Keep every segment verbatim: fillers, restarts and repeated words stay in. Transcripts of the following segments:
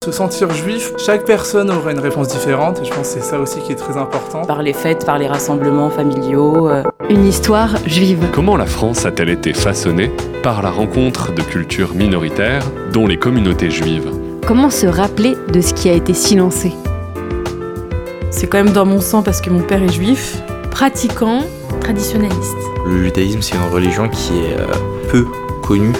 Se sentir juif, chaque personne aura une réponse différente et je pense que c'est ça aussi qui est très important. Par les fêtes, par les rassemblements familiaux. Euh... Une histoire juive. Comment la France a-t-elle été façonnée par la rencontre de cultures minoritaires, dont les communautés juives ? Comment se rappeler de ce qui a été silencé ? C'est quand même dans mon sang parce que mon père est juif, pratiquant, traditionnaliste. Le judaïsme, c'est une religion qui est euh, peu connue.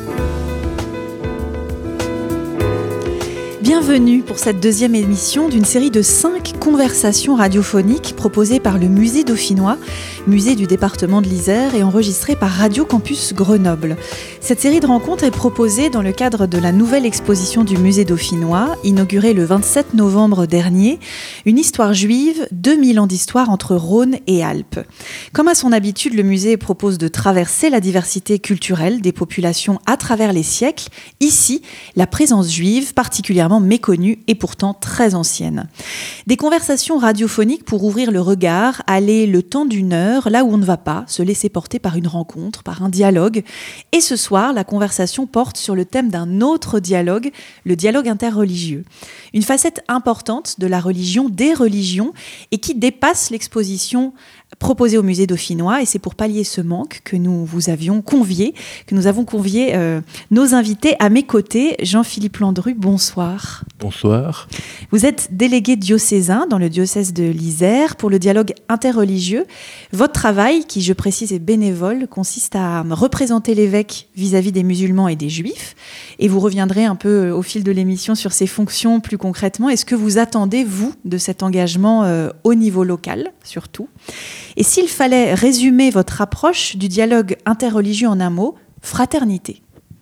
Bienvenue pour cette deuxième émission d'une série de cinq conversations radiophoniques proposées par le Musée Dauphinois, musée du département de l'Isère et enregistrée par Radio Campus Grenoble. Cette série de rencontres est proposée dans le cadre de la nouvelle exposition du Musée Dauphinois, inaugurée le vingt-sept novembre dernier, une histoire juive, deux mille ans d'histoire entre Rhône et Alpes. Comme à son habitude, le musée propose de traverser la diversité culturelle des populations à travers les siècles. Ici, la présence juive, particulièrement méconnue et pourtant très ancienne. Des conversations radiophoniques pour ouvrir le regard, aller le temps d'une heure, là où on ne va pas, se laisser porter par une rencontre, par un dialogue. Et ce soir, la conversation porte sur le thème d'un autre dialogue, le dialogue interreligieux. Une facette importante de la religion, des religions, et qui dépasse l'exposition proposée au musée dauphinois, et c'est pour pallier ce manque que nous vous avions convié, que nous avons convié euh, nos invités à mes côtés. Jean-Philippe Landru, bonsoir. Bonsoir. Vous êtes délégué diocésain dans le diocèse de l'Isère pour le dialogue interreligieux. Votre travail, qui je précise est bénévole, consiste à représenter l'évêque vis-à-vis des musulmans et des juifs, et vous reviendrez un peu au fil de l'émission sur ses fonctions plus concrètement. Est-ce que vous attendez, vous, de cet engagement euh, au niveau local, surtout ? Et s'il fallait résumer votre approche du dialogue interreligieux en un mot, fraternité.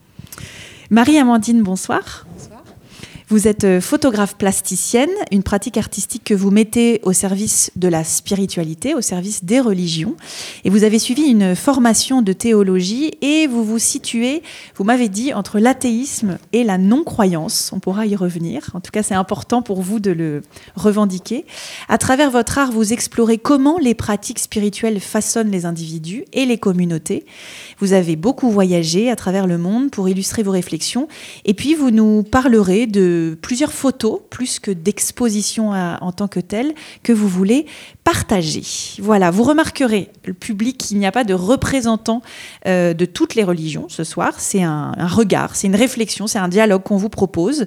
Marie-Amandine, bonsoir. Bonsoir. Vous êtes photographe plasticienne, une pratique artistique que vous mettez au service de la spiritualité, au service des religions. Et vous avez suivi une formation de théologie et vous vous situez, vous m'avez dit, entre l'athéisme et la non-croyance. On pourra y revenir. En tout cas, c'est important pour vous de le revendiquer. À travers votre art, vous explorez comment les pratiques spirituelles façonnent les individus et les communautés. Vous avez beaucoup voyagé à travers le monde pour illustrer vos réflexions. Et puis, vous nous parlerez de plusieurs photos, plus que d'expositions à, en tant que telles, que vous voulez partager. Voilà, vous remarquerez, le public, qu'il n'y a pas de représentants euh, de toutes les religions ce soir. C'est un, un regard, c'est une réflexion, c'est un dialogue qu'on vous propose,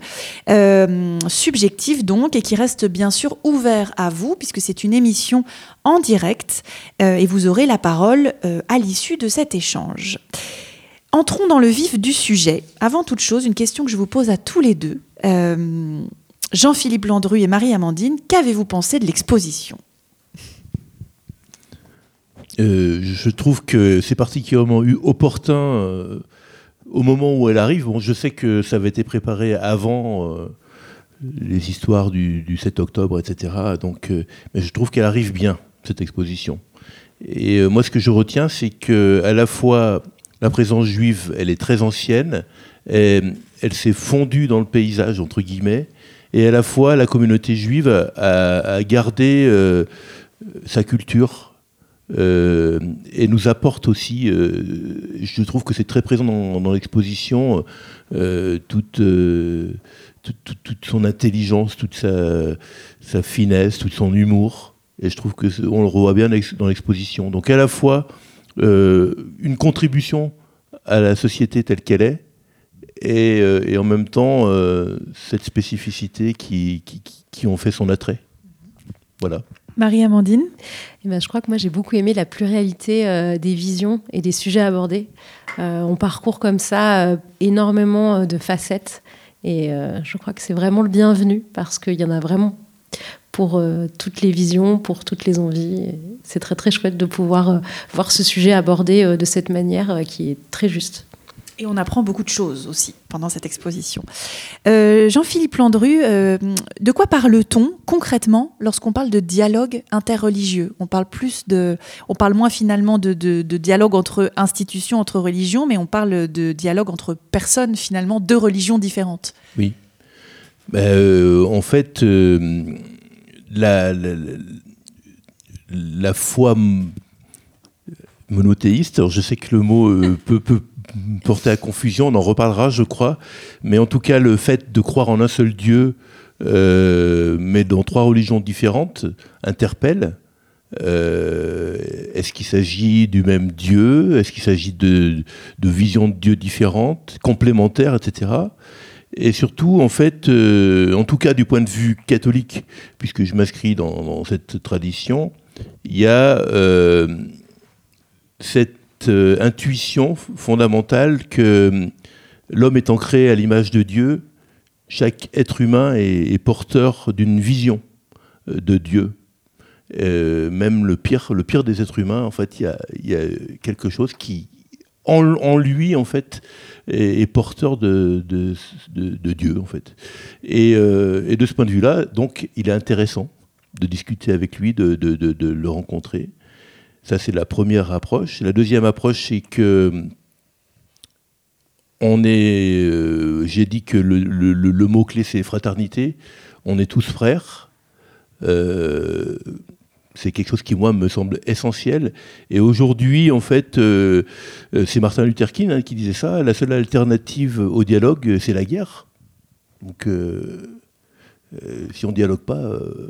euh, subjectif donc, et qui reste bien sûr ouvert à vous, puisque c'est une émission en direct, euh, et vous aurez la parole euh, à l'issue de cet échange. Entrons dans le vif du sujet. Avant toute chose, une question que je vous pose à tous les deux. Euh, Jean-Philippe Landru et Marie-Amandine, qu'avez-vous pensé de l'exposition ? euh, Je trouve que c'est particulièrement eu opportun euh, au moment où elle arrive. Bon, je sais que ça avait été préparé avant euh, les histoires du, du sept octobre, et cetera. Donc, euh, mais je trouve qu'elle arrive bien, cette exposition. Et euh, moi, ce que je retiens, c'est qu'à la fois la présence juive, elle est très ancienne, et elle s'est fondue dans le paysage, entre guillemets, et à la fois la communauté juive a, a gardé euh, sa culture euh, et nous apporte aussi, euh, je trouve que c'est très présent dans, dans l'exposition, euh, toute, euh, toute, toute, toute son intelligence, toute sa, sa finesse, tout son humour, et je trouve qu'on le revoit bien dans l'exposition. Donc à la fois Euh, une contribution à la société telle qu'elle est et, euh, et en même temps euh, cette spécificité qui, qui, qui en fait son attrait. Voilà. Marie-Amandine ? Eh ben, je crois que moi j'ai beaucoup aimé la pluralité euh, des visions et des sujets abordés. Euh, on parcourt comme ça euh, énormément de facettes et euh, je crois que c'est vraiment le bienvenu parce qu'il y en a vraiment pour euh, toutes les visions, pour toutes les envies. Et c'est très très chouette de pouvoir euh, voir ce sujet abordé euh, de cette manière euh, qui est très juste. Et on apprend beaucoup de choses aussi pendant cette exposition. Euh, Jean-Philippe Landru, euh, de quoi parle-t-on concrètement lorsqu'on parle de dialogue interreligieux ? On parle plus de, on parle moins finalement de, de, de dialogue entre institutions, entre religions, mais on parle de dialogue entre personnes finalement de religions différentes. Oui. Ben, euh, en fait, euh, la, la, la foi monothéiste, alors je sais que le mot euh, peut, peut porter à confusion, on en reparlera, je crois. Mais en tout cas, le fait de croire en un seul Dieu, euh, mais dans trois religions différentes, interpelle. Euh, est-ce qu'il s'agit du même Dieu? Est-ce qu'il s'agit de, de visions de Dieu différentes, complémentaires, et cetera. Et surtout, en fait, euh, en tout cas du point de vue catholique, puisque je m'inscris dans, dans cette tradition, il y a euh, cette euh, intuition fondamentale que l'homme étant créé à l'image de Dieu, chaque être humain est, est porteur d'une vision de Dieu. Euh, même le pire, le pire des êtres humains, en fait, il y a, il y a quelque chose qui, en, en lui, en fait, est, est porteur de, de, de, de Dieu, en fait. Et, euh, et de ce point de vue-là, donc, il est intéressant de discuter avec lui, de, de, de, de le rencontrer. Ça, c'est la première approche. La deuxième approche, c'est que on est, euh, j'ai dit que le, le, le mot-clé, c'est fraternité. On est tous frères. Euh, c'est quelque chose qui, moi, me semble essentiel. Et aujourd'hui, en fait, euh, c'est Martin Luther King hein, qui disait ça, la seule alternative au dialogue, c'est la guerre. Donc, euh, euh, si on ne dialogue pas, euh,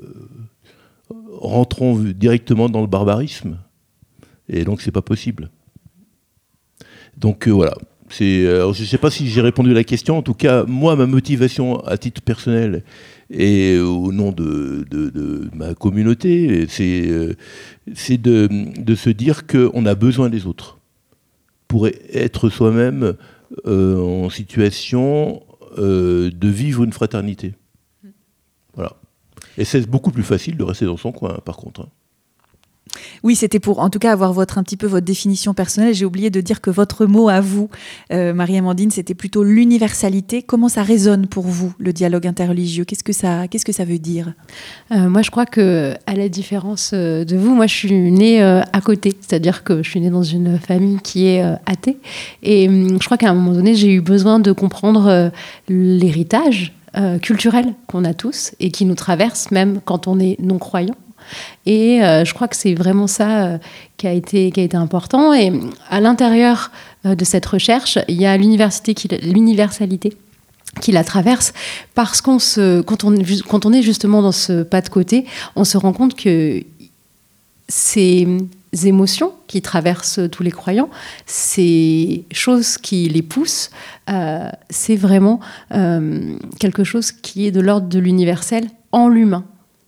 rentrons directement dans le barbarisme. Et donc, c'est pas possible. Donc, euh, voilà. C'est, alors, je ne sais pas si j'ai répondu à la question. En tout cas, moi, ma motivation à titre personnel et au nom de, de, de ma communauté, c'est, euh, c'est de, de se dire qu'on a besoin des autres pour être soi-même euh, en situation euh, de vivre une fraternité. Voilà. Et c'est beaucoup plus facile de rester dans son coin, par contre. Hein. Oui, c'était pour, en tout cas, avoir votre, un petit peu votre définition personnelle. J'ai oublié de dire que votre mot à vous, euh, Marie-Amandine, c'était plutôt l'universalité. Comment ça résonne pour vous, le dialogue interreligieux ? Qu'est-ce que ça, qu'est-ce que ça veut dire ? euh, Moi, je crois que, à la différence de vous, moi, je suis née euh, à côté. C'est-à-dire que je suis née dans une famille qui est euh, athée. Et hum, je crois qu'à un moment donné, j'ai eu besoin de comprendre euh, l'héritage euh, culturel qu'on a tous et qui nous traverse, même quand on est non-croyant. Et euh, je crois que c'est vraiment ça euh, qui a été, qui a été important. Et à l'intérieur euh, de cette recherche, il y a l'université qui, l'universalité qui la traverse, parce qu'on se, quand on, quand on est justement dans ce pas de côté, on se rend compte que ces émotions qui traversent tous les croyants, ces choses qui les poussent, euh, c'est vraiment euh, quelque chose qui est de l'ordre de l'universel en l'humain.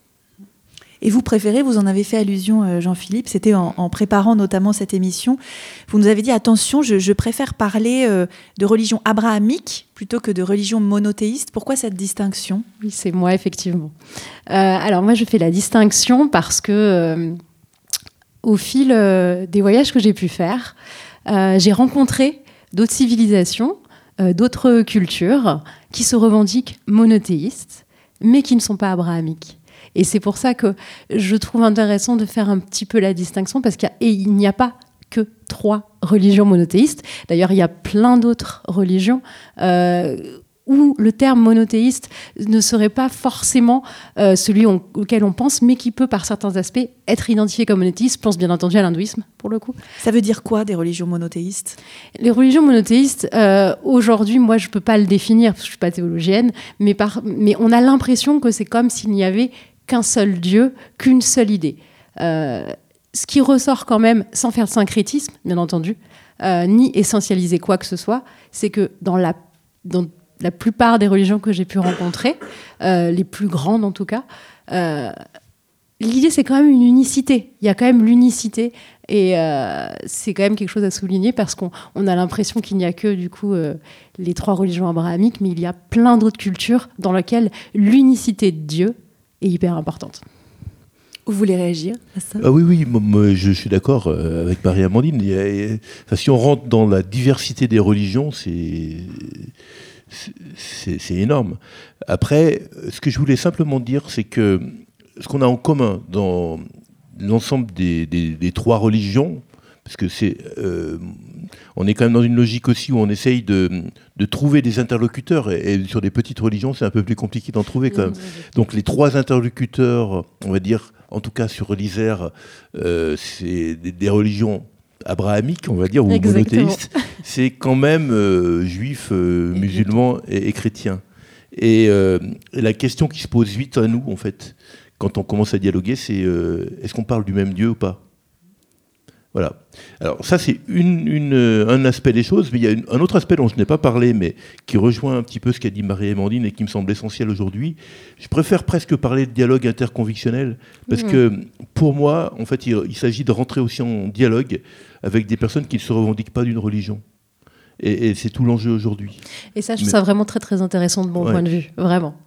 Et vous préférez, vous en avez fait allusion, Jean-Philippe, c'était en, en préparant notamment cette émission, vous nous avez dit, attention, je, je préfère parler euh, de religion abrahamique plutôt que de religion monothéiste. Pourquoi cette distinction ? Oui, c'est moi, effectivement. Euh, alors moi, je fais la distinction parce que, euh, au fil euh, des voyages que j'ai pu faire, euh, j'ai rencontré d'autres civilisations, euh, d'autres cultures qui se revendiquent monothéistes, mais qui ne sont pas abrahamiques. Et c'est pour ça que je trouve intéressant de faire un petit peu la distinction, parce qu'il y a, et il n'y a pas que trois religions monothéistes. D'ailleurs, il y a plein d'autres religions euh, où le terme monothéiste ne serait pas forcément euh, celui on, auquel on pense, mais qui peut, par certains aspects, être identifié comme monothéiste. Je pense bien entendu à l'hindouisme, pour le coup. Ça veut dire quoi, des religions monothéistes ? Les religions monothéistes, euh, aujourd'hui, moi, je ne peux pas le définir, parce que je ne suis pas théologienne, mais, par, mais on a l'impression que c'est comme s'il n'y avait qu'un seul Dieu, qu'une seule idée. Euh, ce qui ressort quand même, sans faire de syncrétisme, bien entendu, euh, ni essentialiser quoi que ce soit, c'est que dans la, dans la plupart des religions que j'ai pu rencontrer, euh, les plus grandes en tout cas, euh, l'idée c'est quand même une unicité. Il y a quand même l'unicité, et euh, c'est quand même quelque chose à souligner, parce qu'on on a l'impression qu'il n'y a que du coup euh, les trois religions abrahamiques, mais il y a plein d'autres cultures dans lesquelles l'unicité de Dieu est hyper importante. Vous voulez réagir à ça ? Ah oui, oui, moi, je suis d'accord avec Marie-Amandine. Il y a, enfin, si on rentre dans la diversité des religions, c'est, c'est, c'est énorme. Après, ce que je voulais simplement dire, c'est que ce qu'on a en commun dans l'ensemble des, des, des trois religions, parce que c'est, euh, on est quand même dans une logique aussi où on essaye de, de trouver des interlocuteurs, et, et sur des petites religions, c'est un peu plus compliqué d'en trouver quand même. Donc les trois interlocuteurs, on va dire, en tout cas sur l'Isère, euh, c'est des, des religions abrahamique, on va dire, ou Exactement. monothéiste, c'est quand même euh, juif, euh, musulman et, et chrétien. Et euh, la question qui se pose vite à nous, en fait, quand on commence à dialoguer, c'est euh, est-ce qu'on parle du même Dieu ou pas ? Voilà. Alors ça, c'est une, une, un aspect des choses, mais il y a une, un autre aspect dont je n'ai pas parlé, mais qui rejoint un petit peu ce qu'a dit Marie-Amandine et qui me semble essentiel aujourd'hui. Je préfère presque parler de dialogue interconvictionnel, parce mmh. que pour moi, en fait, il, il s'agit de rentrer aussi en dialogue avec des personnes qui ne se revendiquent pas d'une religion. Et, et c'est tout l'enjeu aujourd'hui. Et ça, je trouve mais, ça vraiment très très intéressant de mon ouais. point de vue, vraiment.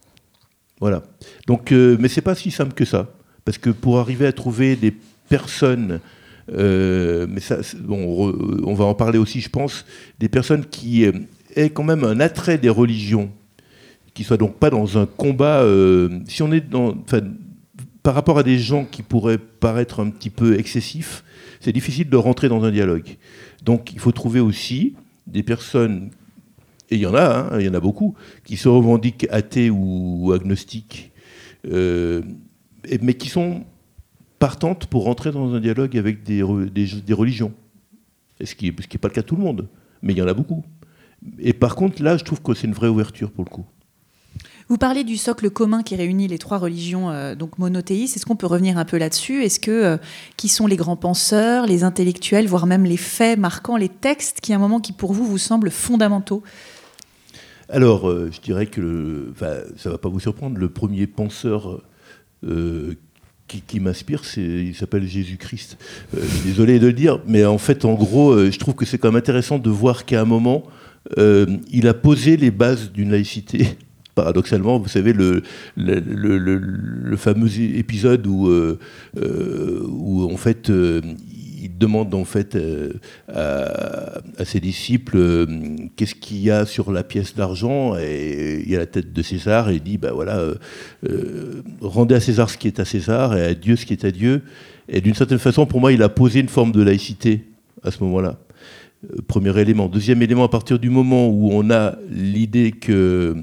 Voilà. Donc, euh, mais c'est pas si simple que ça, parce que pour arriver à trouver des personnes, euh, mais ça, bon, on va en parler aussi, je pense, des personnes qui euh, aient quand même un attrait des religions, qui soient donc pas dans un combat. Euh, si on est dans, enfin, par rapport à des gens qui pourraient paraître un petit peu excessifs, c'est difficile de rentrer dans un dialogue. Donc, il faut trouver aussi des personnes, et il y en a, hein, il y en a beaucoup, qui se revendiquent athées ou, ou agnostiques, euh, et, mais qui sont partantes pour rentrer dans un dialogue avec des, des, des religions. Et ce qui n'est pas le cas de tout le monde, mais il y en a beaucoup. Et par contre, là, je trouve que c'est une vraie ouverture pour le coup. Vous parlez du socle commun qui réunit les trois religions euh, donc monothéistes. Est-ce qu'on peut revenir un peu là-dessus ? Est-ce que euh, qui sont les grands penseurs, les intellectuels, voire même les faits marquants, les textes qui, à un moment, qui pour vous vous semblent fondamentaux ? Alors, euh, je dirais que, le, ça ne va pas vous surprendre, le premier penseur euh, qui, qui m'inspire, c'est, il s'appelle Jésus-Christ. Euh, désolé de le dire, mais en fait, en gros, euh, je trouve que c'est quand même intéressant de voir qu'à un moment, euh, il a posé les bases d'une laïcité. Paradoxalement, vous savez, le, le, le, le, le fameux épisode où, euh, euh, où en fait, euh, il demande en fait euh, à, à ses disciples euh, qu'est-ce qu'il y a sur la pièce d'argent, et il y a la tête de César, et il dit, ben voilà, euh, euh, rendez à César ce qui est à César et à Dieu ce qui est à Dieu. Et d'une certaine façon, pour moi, il a posé une forme de laïcité à ce moment-là. Euh, premier élément. Deuxième élément, à partir du moment où on a l'idée que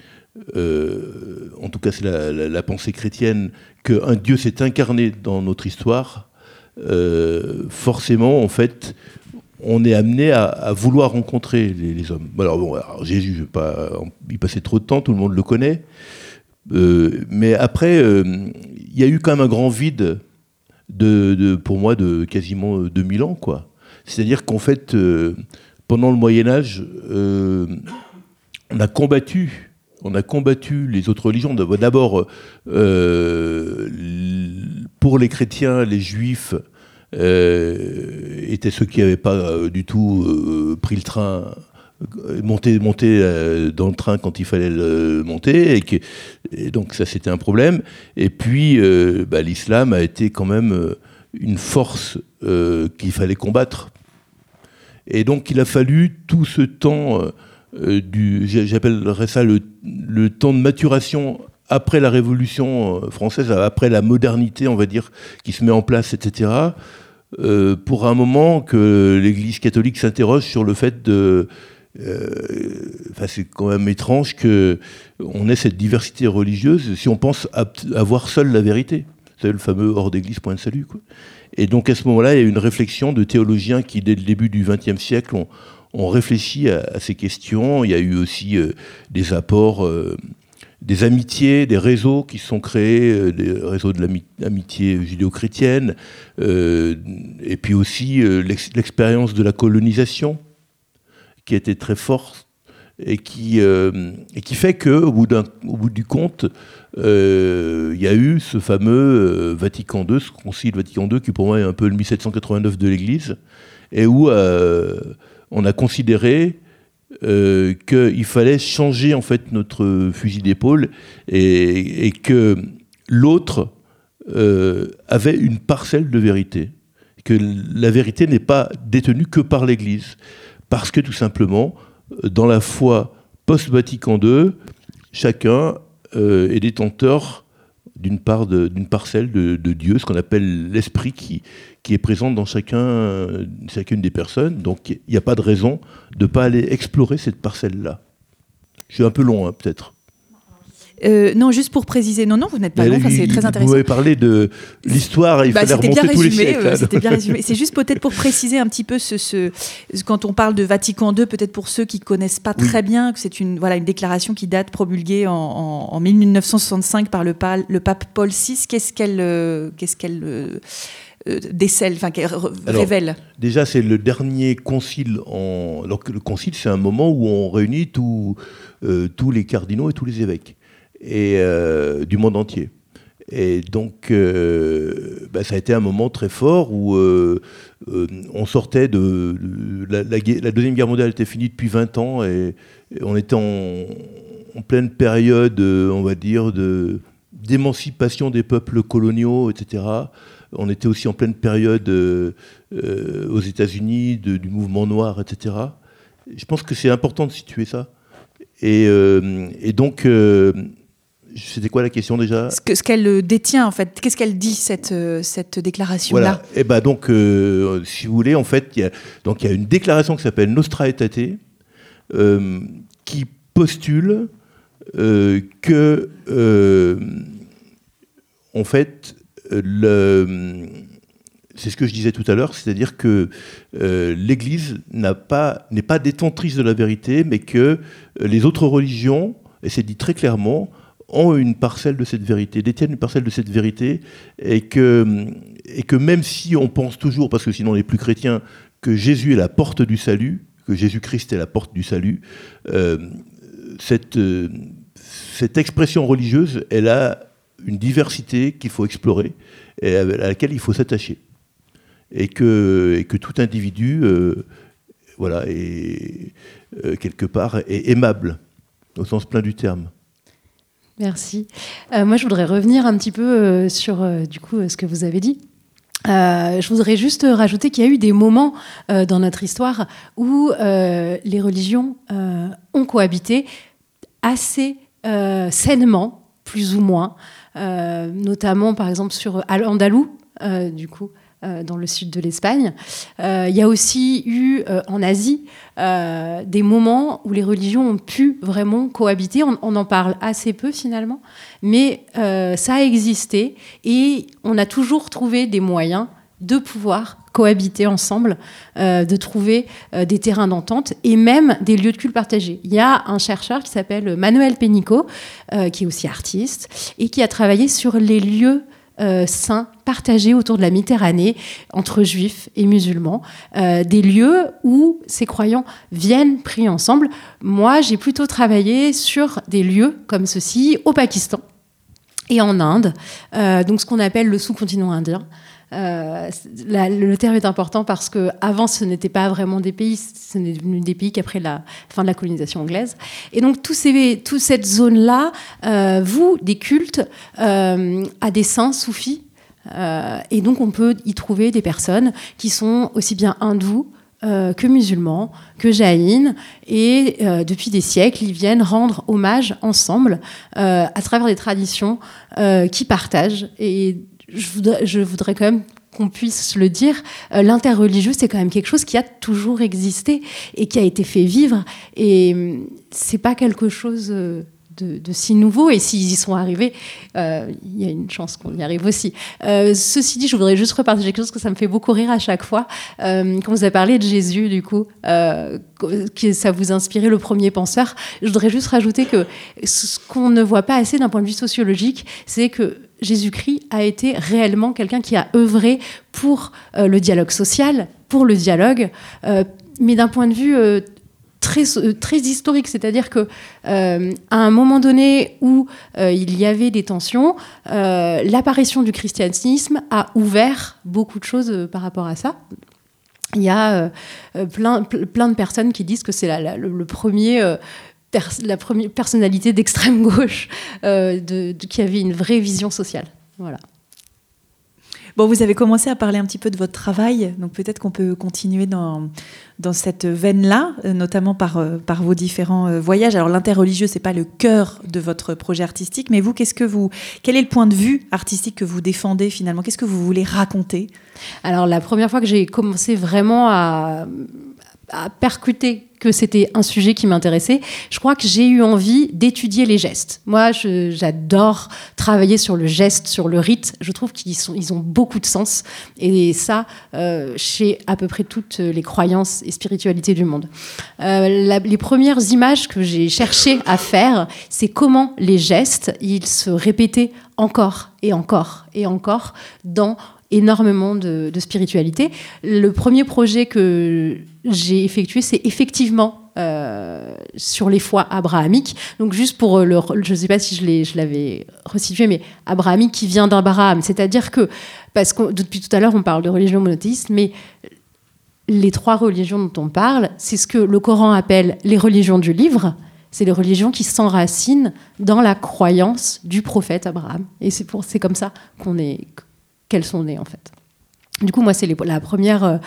Euh, en tout cas c'est la, la, la pensée chrétienne, qu'un Dieu s'est incarné dans notre histoire, euh, forcément en fait on est amené à, à vouloir rencontrer les, les hommes. Alors bon, alors Jésus, je vais pas y passer trop de temps, tout le monde le connaît, euh, mais après il euh, y a eu quand même un grand vide de, de, pour moi de quasiment deux mille ans, quoi. C'est-à-dire qu'en fait euh, pendant le Moyen-Âge euh, on a combattu On a combattu les autres religions. D'abord, euh, pour les chrétiens, les juifs euh, étaient ceux qui n'avaient pas euh, du tout euh, pris le train, monté, monté euh, dans le train quand il fallait le monter. Et, que, et donc ça, c'était un problème. Et puis, euh, bah, l'islam a été quand même une force euh, qu'il fallait combattre. Et donc, il a fallu tout ce temps... Euh, Euh, du, j'appellerais ça le, le temps de maturation après la Révolution française, après la modernité, on va dire, qui se met en place, et cetera, euh, pour un moment que l'Église catholique s'interroge sur le fait de... Euh, c'est quand même étrange qu'on ait cette diversité religieuse si on pense avoir seul la vérité. C'est le fameux « hors d'église, point de salut ». Quoi. Et donc à ce moment-là, il y a une réflexion de théologiens qui, dès le début du vingtième siècle, ont On réfléchit à, à ces questions. Il y a eu aussi euh, des apports, euh, des amitiés, des réseaux qui se sont créés, euh, des réseaux de l'amitié judéo-chrétienne, euh, et puis aussi euh, l'ex- l'expérience de la colonisation, qui a été très forte, et qui, euh, et qui fait qu'au bout, d'un, au bout du compte, euh, il y a eu ce fameux euh, Vatican deux, ce concile Vatican deux, qui pour moi est un peu le mille sept cent quatre-vingt-neuf de l'Église, et où... Euh, on a considéré euh, qu'il fallait changer en fait notre fusil d'épaule et, et que l'autre euh, avait une parcelle de vérité, que la vérité n'est pas détenue que par l'Église, parce que tout simplement, dans la foi post-Vatican deux, chacun euh, est détenteur d'une part de, d'une parcelle de, de Dieu, ce qu'on appelle l'esprit qui, qui est présent dans chacun, chacune des personnes. Donc il n'y a pas de raison de ne pas aller explorer cette parcelle-là. Je suis un peu long, hein, peut-être. Euh, non, juste pour préciser, non, non, vous n'êtes pas long, enfin, c'est très intéressant. Vous avez parlé de l'histoire, il bah, fallait remonter bien tous résumé, les siècles. Euh, c'était bien résumé. C'est juste peut-être pour préciser un petit peu ce, ce, quand on parle de Vatican deux, peut-être pour ceux qui ne connaissent pas oui. très bien, que c'est une, voilà, une déclaration qui date promulguée en, en, en mille neuf cent soixante-cinq par le, pa, le pape Paul six. Qu'est-ce qu'elle, euh, qu'est-ce qu'elle euh, euh, décèle, enfin qu'elle r- Alors, révèle? Déjà, c'est le dernier concile. En... Alors que le concile, c'est un moment où on réunit tous, euh, tous les cardinaux et tous les évêques et, euh, du monde entier. Et donc, euh, bah, ça a été un moment très fort où euh, euh, on sortait de... de la, la, la Deuxième Guerre mondiale était finie depuis vingt ans et, et on était en, en pleine période, on va dire, de, d'émancipation des peuples coloniaux, et cetera. On était aussi en pleine période euh, euh, aux États-Unis de, du mouvement noir, et cetera. Je pense que c'est important de situer ça. Et, euh, et donc... Euh, C'était quoi la question déjà ? Ce, que, ce qu'elle détient en fait, qu'est-ce qu'elle dit cette, cette déclaration-là ? Voilà. Et ben donc, euh, si vous voulez, en fait, il y a donc il y a une déclaration qui s'appelle Nostra Aetate, euh, qui postule euh, que, euh, en fait, le, c'est ce que je disais tout à l'heure, c'est-à-dire que euh, l'Église n'a pas n'est pas détentrice de la vérité, mais que les autres religions, et c'est dit très clairement, ont une parcelle de cette vérité, détiennent une parcelle de cette vérité, et que, et que même si on pense toujours, parce que sinon on n'est plus chrétien, que Jésus est la porte du salut, que Jésus-Christ est la porte du salut, euh, cette, euh, cette expression religieuse, elle a une diversité qu'il faut explorer, et à laquelle il faut s'attacher. Et que, et que tout individu, euh, voilà, est, euh, quelque part, est aimable, au sens plein du terme. Merci. Euh, moi, je voudrais revenir un petit peu euh, sur euh, du coup, euh, ce que vous avez dit. Euh, je voudrais juste rajouter qu'il y a eu des moments euh, dans notre histoire où euh, les religions euh, ont cohabité assez euh, sainement, plus ou moins, euh, notamment par exemple sur Al-Andalou, euh, du coup, euh, dans le sud de l'Espagne. Euh, il y a aussi eu euh, en Asie euh, des moments où les religions ont pu vraiment cohabiter. On, on en parle assez peu finalement, mais euh, ça a existé et on a toujours trouvé des moyens de pouvoir cohabiter ensemble, euh, de trouver euh, des terrains d'entente et même des lieux de culte partagés. Il y a un chercheur qui s'appelle Manuel Pénicaud, euh, qui est aussi artiste, et qui a travaillé sur les lieux euh, saints partagés autour de la Méditerranée, entre juifs et musulmans, euh, des lieux où ces croyants viennent prier ensemble. Moi, j'ai plutôt travaillé sur des lieux comme ceci au Pakistan et en Inde, euh, donc ce qu'on appelle le sous-continent indien. Euh, la, le terme est important parce qu'avant, ce n'était pas vraiment des pays, ce n'est devenu des pays qu'après la fin de la colonisation anglaise. Et donc, tous ces, toute cette zone-là euh, voue des cultes euh, à des saints soufis. Euh, et donc, on peut y trouver des personnes qui sont aussi bien hindous euh, que musulmans, que jaïns. Et euh, depuis des siècles, ils viennent rendre hommage ensemble euh, à travers des traditions euh, qui partagent. Et Je voudrais, je voudrais quand même qu'on puisse le dire, euh, l'interreligieux, c'est quand même quelque chose qui a toujours existé et qui a été fait vivre. Et euh, c'est pas quelque chose euh, de, de si nouveau. Et s'ils y sont arrivés, euh, il y a une chance qu'on y arrive aussi. Euh, ceci dit, je voudrais juste repartager quelque chose que ça me fait beaucoup rire à chaque fois. Euh, quand vous avez parlé de Jésus, du coup, euh, que ça vous inspirait le premier penseur, je voudrais juste rajouter que ce qu'on ne voit pas assez d'un point de vue sociologique, c'est que Jésus-Christ a été réellement quelqu'un qui a œuvré pour euh, le dialogue social, pour le dialogue, euh, mais d'un point de vue euh, très, euh, très historique, c'est-à-dire qu'à euh, un moment donné où euh, il y avait des tensions, euh, l'apparition du christianisme a ouvert beaucoup de choses euh, par rapport à ça. Il y a euh, plein, plein de personnes qui disent que c'est la, la, le, le premier... Euh, la première personnalité d'extrême gauche euh, de, de, qui avait une vraie vision sociale. Voilà. Bon, vous avez commencé à parler un petit peu de votre travail, donc peut-être qu'on peut continuer dans, dans cette veine-là, notamment par, par vos différents voyages. Alors l'interreligieux, c'est pas le cœur de votre projet artistique, mais vous, qu'est-ce que vous, quel est le point de vue artistique que vous défendez finalement ? Qu'est-ce que vous voulez raconter ? Alors la première fois que j'ai commencé vraiment à a percuté que c'était un sujet qui m'intéressait, je crois que j'ai eu envie d'étudier les gestes. Moi, je, j'adore travailler sur le geste, sur le rite. Je trouve qu'ils sont, ils ont beaucoup de sens. Et ça, euh, chez à peu près toutes les croyances et spiritualités du monde. Euh, la, les premières images que j'ai cherché à faire, c'est comment les gestes, ils se répétaient encore et encore et encore dans énormément de, de spiritualité. Le premier projet que j'ai effectué, c'est effectivement euh, sur les foi abrahamiques. Donc juste pour le, je ne sais pas si je, l'ai, je l'avais resitué, mais abrahamique qui vient d'Abraham. C'est-à-dire que, parce que depuis tout à l'heure, on parle de religion monothéiste, mais les trois religions dont on parle, c'est ce que le Coran appelle les religions du livre. C'est les religions qui s'enracinent dans la croyance du prophète Abraham. Et c'est, pour, c'est comme ça qu'on est... qu'elles sont nées en fait. Du coup, moi, c'est les, la, première, euh,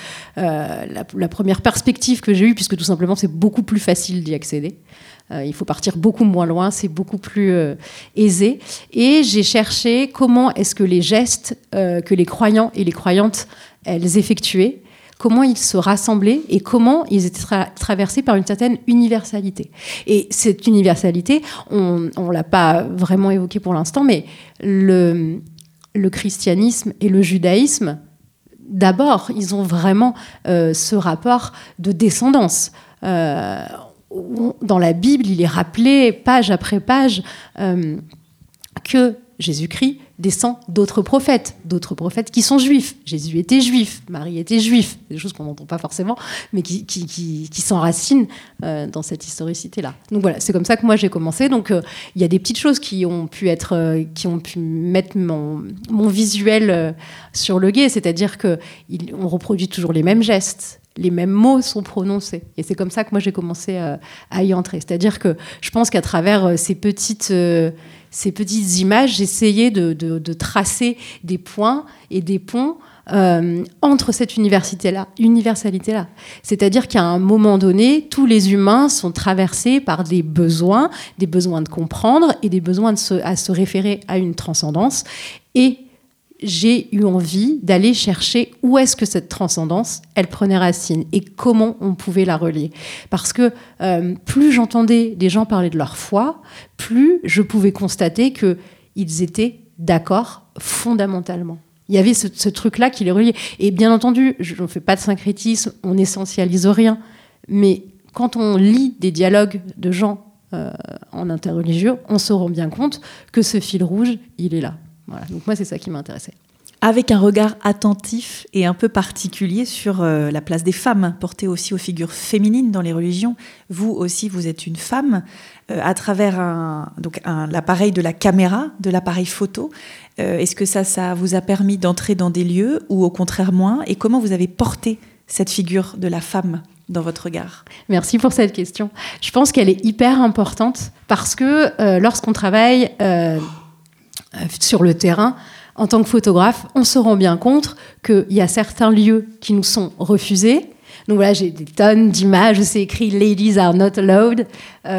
la, la première perspective que j'ai eue, puisque tout simplement, c'est beaucoup plus facile d'y accéder. Euh, il faut partir beaucoup moins loin, c'est beaucoup plus euh, aisé. Et j'ai cherché comment est-ce que les gestes euh, que les croyants et les croyantes, elles effectuaient, comment ils se rassemblaient et comment ils étaient tra- traversés par une certaine universalité. Et cette universalité, on ne l'a pas vraiment évoquée pour l'instant, mais le... le christianisme et le judaïsme, d'abord, ils ont vraiment euh, ce rapport de descendance. Euh, dans la Bible, il est rappelé, page après page, euh, que Jésus-Christ descend d'autres prophètes, d'autres prophètes qui sont juifs. Jésus était juif, Marie était juif, des choses qu'on n'entend pas forcément, mais qui, qui, qui, qui s'enracinent euh, dans cette historicité-là. Donc voilà, c'est comme ça que moi j'ai commencé. Donc il euh, y a des petites choses qui ont pu être, euh, qui ont pu mettre mon, mon visuel euh, sur le guet, c'est-à-dire que il, on reproduit toujours les mêmes gestes. Les mêmes mots sont prononcés. Et c'est comme ça que moi, j'ai commencé euh, à y entrer. C'est-à-dire que je pense qu'à travers euh, ces, petites, euh, ces petites images, j'essayais de, de, de tracer des points et des ponts euh, entre cette université-là, universalité-là. C'est-à-dire qu'à un moment donné, tous les humains sont traversés par des besoins, des besoins de comprendre et des besoins de se, à se référer à une transcendance. Et j'ai eu envie d'aller chercher où est-ce que cette transcendance, elle prenait racine et comment on pouvait la relier. Parce que euh, plus j'entendais des gens parler de leur foi, plus je pouvais constater qu'ils étaient d'accord fondamentalement. Il y avait ce, ce truc-là qui les reliait. Et bien entendu, je ne fais pas de syncrétisme, on n'essentialise rien. Mais quand on lit des dialogues de gens euh, en interreligieux, on se rend bien compte que ce fil rouge, il est là. Voilà. Donc moi, c'est ça qui m'intéressait. Avec un regard attentif et un peu particulier sur euh, la place des femmes, portée aussi aux figures féminines dans les religions. Vous aussi, vous êtes une femme, euh, à travers un, donc un, l'appareil de la caméra, de l'appareil photo. Euh, est-ce que ça, ça vous a permis d'entrer dans des lieux ou au contraire moins ? Et comment vous avez porté cette figure de la femme dans votre regard ? Merci pour cette question. Je pense qu'elle est hyper importante parce que euh, lorsqu'on travaille... Euh, sur le terrain, en tant que photographe, on se rend bien compte qu'il y a certains lieux qui nous sont refusés. Donc voilà, j'ai des tonnes d'images où c'est écrit « Ladies are not allowed euh, ».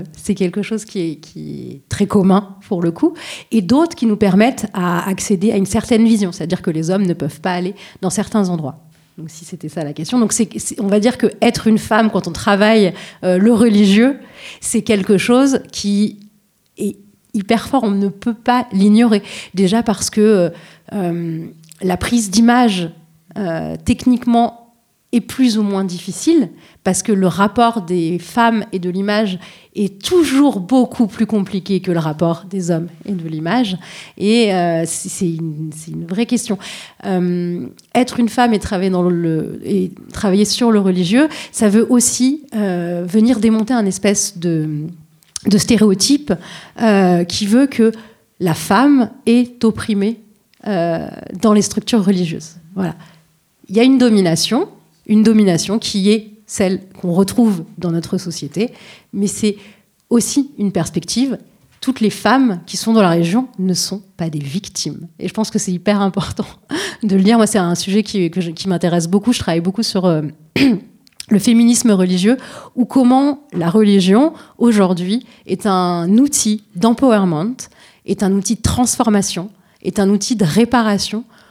C'est quelque chose qui est, qui est très commun, pour le coup. Et d'autres qui nous permettent à accéder à une certaine vision. C'est-à-dire que les hommes ne peuvent pas aller dans certains endroits. Donc si c'était ça la question. Donc c'est, c'est, on va dire qu'être une femme, quand on travaille euh, le religieux, c'est quelque chose qui est hyper fort, on ne peut pas l'ignorer. Déjà parce que euh, la prise d'image, euh, techniquement, est plus ou moins difficile, parce que le rapport des femmes et de l'image est toujours beaucoup plus compliqué que le rapport des hommes et de l'image. Et euh, c'est, c'est, une, c'est une vraie question. Euh, être une femme et travailler, dans le, et travailler sur le religieux, ça veut aussi euh, venir démonter un espèce de... de stéréotype euh, qui veut que la femme est opprimée euh, dans les structures religieuses. Voilà. Il y a une domination, une domination qui est celle qu'on retrouve dans notre société, mais c'est aussi une perspective. Toutes les femmes qui sont dans la région ne sont pas des victimes. Et je pense que c'est hyper important de le dire. Moi, c'est un sujet qui, que je, qui m'intéresse beaucoup. Je travaille beaucoup sur... Euh, le féminisme religieux, ou comment la religion, aujourd'hui, est un outil d'empowerment, est un outil de transformation, est un outil de réparation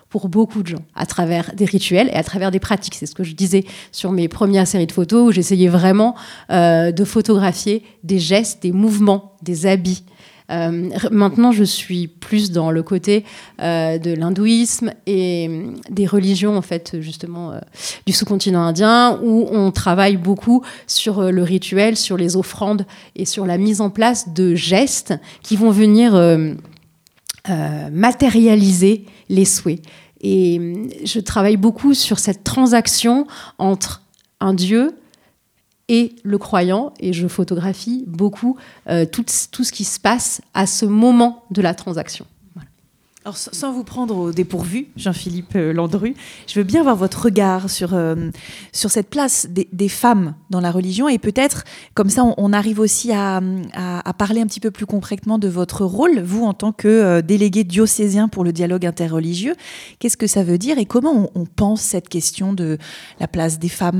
pour beaucoup de gens, à travers des rituels et à travers des pratiques. C'est ce que je disais sur mes premières séries de photos, où j'essayais vraiment euh, de photographier des gestes, des mouvements, des habits. Euh, maintenant, je suis plus dans le côté euh, de l'hindouisme et euh, des religions, en fait, justement, euh, du sous-continent indien, où on travaille beaucoup sur euh, le rituel, sur les offrandes et sur la mise en place de gestes qui vont venir euh, euh, matérialiser les souhaits. Et euh, je travaille beaucoup sur cette transaction entre un dieu et le croyant, et je photographie beaucoup euh, tout, tout ce qui se passe à ce moment de la transaction. Voilà. Alors, sans vous prendre au dépourvu, Jean-Philippe Landru, je veux bien avoir votre regard sur, euh, sur cette place des, des femmes dans la religion, et peut-être, comme ça, on, on arrive aussi à, à, à parler un petit peu plus concrètement de votre rôle, vous, en tant que euh, délégué diocésain pour le dialogue interreligieux. Qu'est-ce que ça veut dire, et comment on, on pense cette question de la place des femmes ?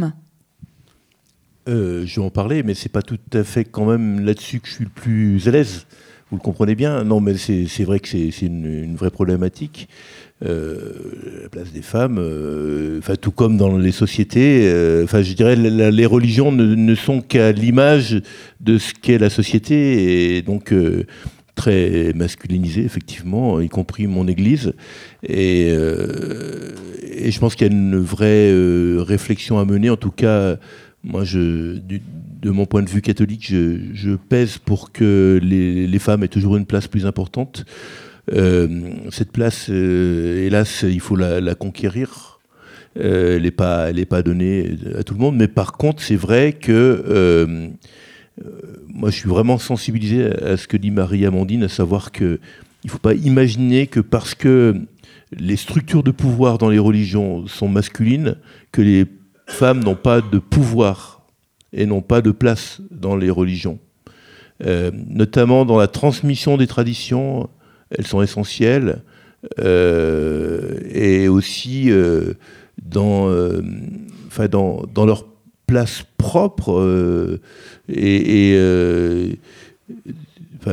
Euh, je vais en parler, mais c'est pas tout à fait quand même là-dessus que je suis le plus à l'aise. Vous le comprenez bien. Non, mais c'est, c'est vrai que c'est, c'est une, une vraie problématique. Euh, la place des femmes, euh, tout comme dans les sociétés, euh, je dirais la, les religions ne, ne sont qu'à l'image de ce qu'est la société, et donc euh, très masculinisée, effectivement, y compris mon église. Et, euh, et je pense qu'il y a une vraie euh, réflexion à mener, en tout cas. Moi, je, du, de mon point de vue catholique, je, je pèse pour que les, les femmes aient toujours une place plus importante. Euh, cette place, euh, hélas, il faut la, la conquérir. Euh, elle n'est pas, elle n'est pas donnée à tout le monde. Mais par contre, c'est vrai que euh, euh, moi, je suis vraiment sensibilisé à ce que dit Marie-Amandine, à savoir qu'il ne faut pas imaginer que parce que les structures de pouvoir dans les religions sont masculines, que les femmes n'ont pas de pouvoir et n'ont pas de place dans les religions. Euh, notamment dans la transmission des traditions, elles sont essentielles, euh, et aussi euh, dans, euh, enfin dans, dans leur place propre. Euh, et, et euh, enfin,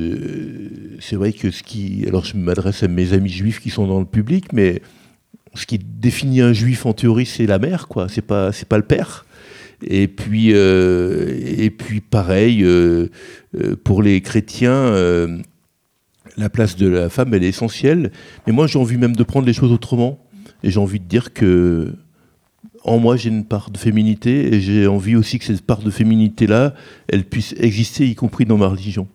je, c'est vrai que ce qui... Alors je m'adresse à mes amis juifs qui sont dans le public, mais ce qui définit un juif en théorie, c'est la mère, quoi. C'est pas, c'est pas le père. Et puis, euh, et puis pareil, euh, pour les chrétiens, euh, la place de la femme, elle est essentielle. Mais moi, j'ai envie même de prendre les choses autrement. Et j'ai envie de dire que, en moi, j'ai une part de féminité, et j'ai envie aussi que cette part de féminité-là, elle puisse exister, y compris dans ma religion.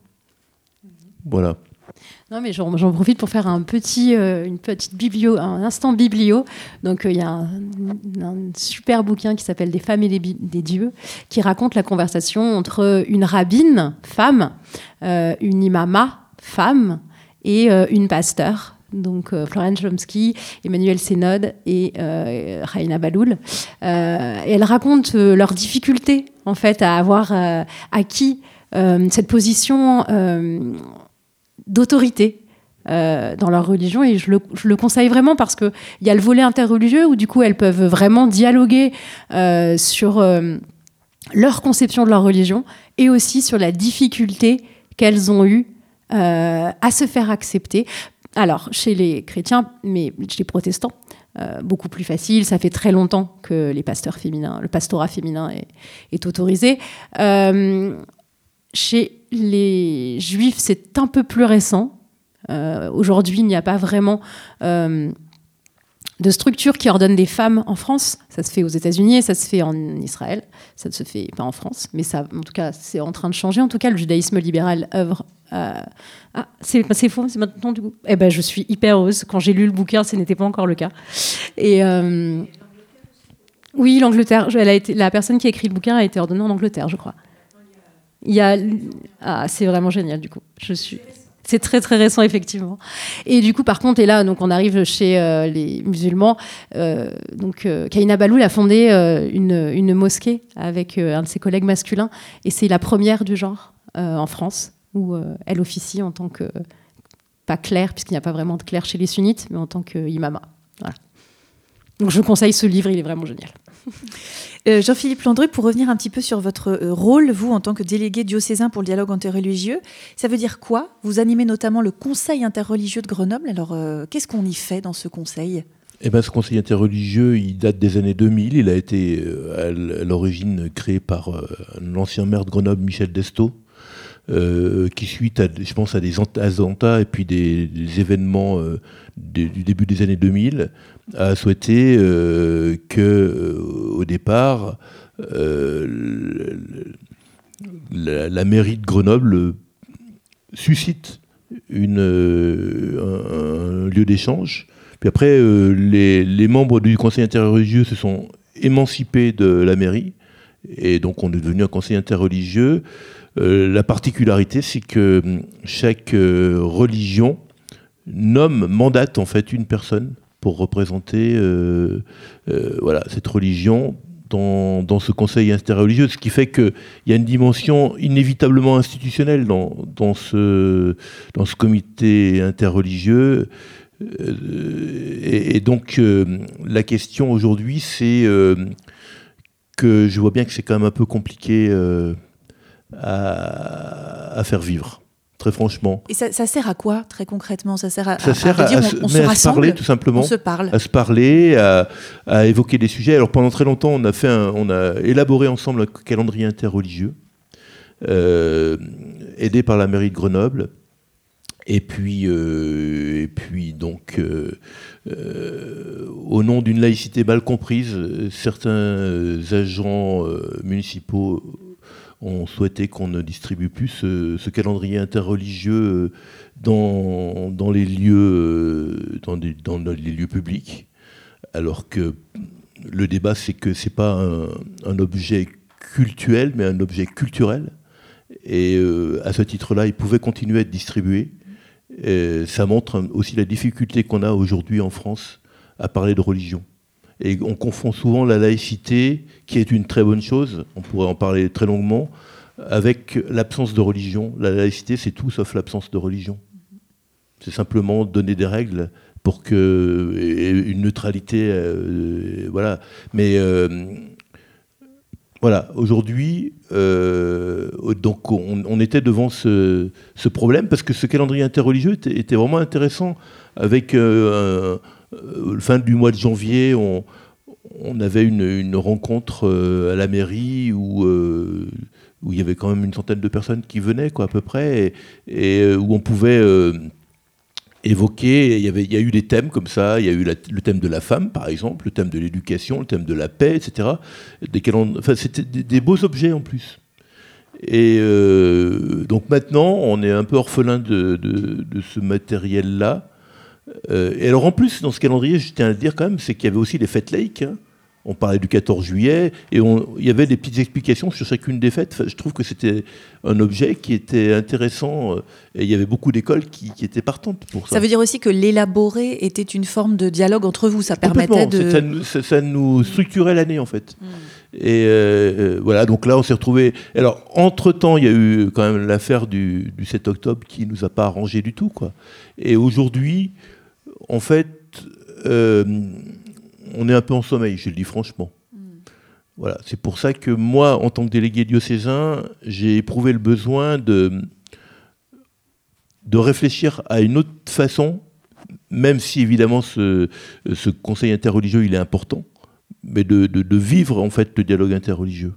Voilà. Non, mais j'en, j'en profite pour faire un petit, euh, une petite biblio, un instant biblio. Donc, il euh, y a un, un super bouquin qui s'appelle Des femmes et des, des dieux, qui raconte la conversation entre une rabbine, femme, euh, une imama, femme, et euh, une pasteur. Donc, euh, Florence Chomsky, Emmanuel Sénode et euh, Raina Baloul. Euh, et elle raconte euh, leurs difficultés, en fait, à avoir euh, acquis euh, cette position euh, d'autorité euh, dans leur religion, et je le, je le conseille vraiment parce qu'il y a le volet interreligieux où du coup elles peuvent vraiment dialoguer euh, sur euh, leur conception de leur religion, et aussi sur la difficulté qu'elles ont eue euh, à se faire accepter. Alors chez les chrétiens, mais chez les protestants, euh, beaucoup plus facile. Ça fait très longtemps que les pasteurs féminins, le pastorat féminin est, est autorisé. Euh, Chez les juifs, c'est un peu plus récent. Euh, aujourd'hui, il n'y a pas vraiment euh, de structure qui ordonne des femmes en France. Ça se fait aux États-Unis et ça se fait en Israël. Ça ne se fait pas en France, mais ça, en tout cas, c'est en train de changer. En tout cas, le judaïsme libéral œuvre. Euh... Ah, c'est, c'est faux, c'est maintenant du coup. Eh ben, je suis hyper heureuse. Quand j'ai lu le bouquin, ce n'était pas encore le cas. Et euh... oui, l'Angleterre. Elle a été, la personne qui a écrit le bouquin a été ordonnée en Angleterre, je crois. Il y a... Ah, c'est vraiment génial, du coup. Je suis... C'est très, très récent, effectivement. Et du coup, par contre, et là, donc, on arrive chez euh, les musulmans. Euh, donc, euh, Kaina Baloul a fondé euh, une, une mosquée avec euh, un de ses collègues masculins. Et c'est la première du genre euh, en France, où euh, elle officie en tant que... Pas clerc, puisqu'il n'y a pas vraiment de clerc chez les sunnites, mais en tant qu'imama. Voilà. Donc je conseille ce livre, il est vraiment génial. Euh, Jean-Philippe Landru, pour revenir un petit peu sur votre euh, rôle, vous, en tant que délégué diocésain pour le dialogue interreligieux, ça veut dire quoi ? Vous animez notamment le Conseil interreligieux de Grenoble. Alors, euh, qu'est-ce qu'on y fait dans ce conseil ? Eh ben, ce conseil interreligieux, il date des années deux mille. Il a été euh, à l'origine créé par euh, l'ancien maire de Grenoble, Michel Desto, euh, qui, suite à, je pense, à des attentats et puis des, des événements euh, du, du début des années deux mille, a souhaité euh, que, euh, au départ, euh, la, la mairie de Grenoble suscite une, euh, un, un lieu d'échange. Puis après, euh, les, les membres du conseil interreligieux se sont émancipés de la mairie, et donc on est devenu un conseil interreligieux. Euh, la particularité, c'est que chaque euh, religion nomme, mandate en fait une personne pour représenter euh, euh, voilà, cette religion dans, dans ce conseil interreligieux, ce qui fait qu'il y a une dimension inévitablement institutionnelle dans, dans, ce, dans ce comité interreligieux. Euh, et, et donc euh, la question aujourd'hui, c'est euh, que je vois bien que c'est quand même un peu compliqué euh, à, à faire vivre, très franchement. Et ça, ça sert à quoi, très concrètement ? Ça sert à, ça à, sert à, à à, dire, à, on, on se, se à rassemble, se parler, tout simplement. On se parle. À se parler, à, à évoquer des sujets. Alors pendant très longtemps, on a, fait un, on a élaboré ensemble un calendrier interreligieux, euh, aidé par la mairie de Grenoble. Et puis, euh, et puis donc, euh, euh, au nom d'une laïcité mal comprise, certains agents euh, municipaux ont souhaité qu'on ne distribue plus ce, ce calendrier interreligieux dans, dans, les lieux, dans, des, dans les lieux publics, alors que le débat, c'est que ce n'est pas un, un objet cultuel, mais un objet culturel. Et euh, à ce titre-là, il pouvait continuer à être distribué. Et ça montre aussi la difficulté qu'on a aujourd'hui en France à parler de religion. Et on confond souvent la laïcité, qui est une très bonne chose, on pourrait en parler très longuement, avec l'absence de religion. La laïcité, c'est tout sauf l'absence de religion. C'est simplement donner des règles pour que, et une neutralité, euh, voilà. Mais euh, voilà, aujourd'hui, euh, donc on, on était devant ce, ce problème, parce que ce calendrier interreligieux était, était vraiment intéressant. Avec euh, un, euh, fin du mois de janvier, on, on avait une, une rencontre euh, à la mairie où, euh, où il y avait quand même une centaine de personnes qui venaient, quoi, à peu près, et, et où on pouvait euh, évoquer, il y, avait, il y a eu des thèmes comme ça, il y a eu la, le thème de la femme, par exemple, le thème de l'éducation, le thème de la paix, et cetera. Des calend... enfin, c'était des, des beaux objets en plus. Et euh, donc maintenant, on est un peu orphelin de, de, de ce matériel-là. Euh, et alors en plus, dans ce calendrier, je tiens à le dire quand même, c'est qu'il y avait aussi les fêtes laïques. Hein. On parlait du quatorze juillet, et on, il y avait des petites explications sur chacune des fêtes. Enfin, je trouve que c'était un objet qui était intéressant, et il y avait beaucoup d'écoles qui, qui étaient partantes pour ça. Ça veut dire aussi que l'élaborer était une forme de dialogue entre vous, ça permettait de... Ça nous, ça, ça nous structurait l'année, en fait. Mmh. Et euh, voilà, donc là, on s'est retrouvés... Alors, entre-temps, il y a eu quand même l'affaire du, du sept octobre qui ne nous a pas arrangé du tout, quoi. Et aujourd'hui, en fait... Euh, on est un peu en sommeil, je le dis franchement. Mmh. Voilà, c'est pour ça que moi, en tant que délégué diocésain, j'ai éprouvé le besoin de, de réfléchir à une autre façon, même si évidemment ce, ce conseil interreligieux il est important, mais de, de, de vivre en fait le dialogue interreligieux.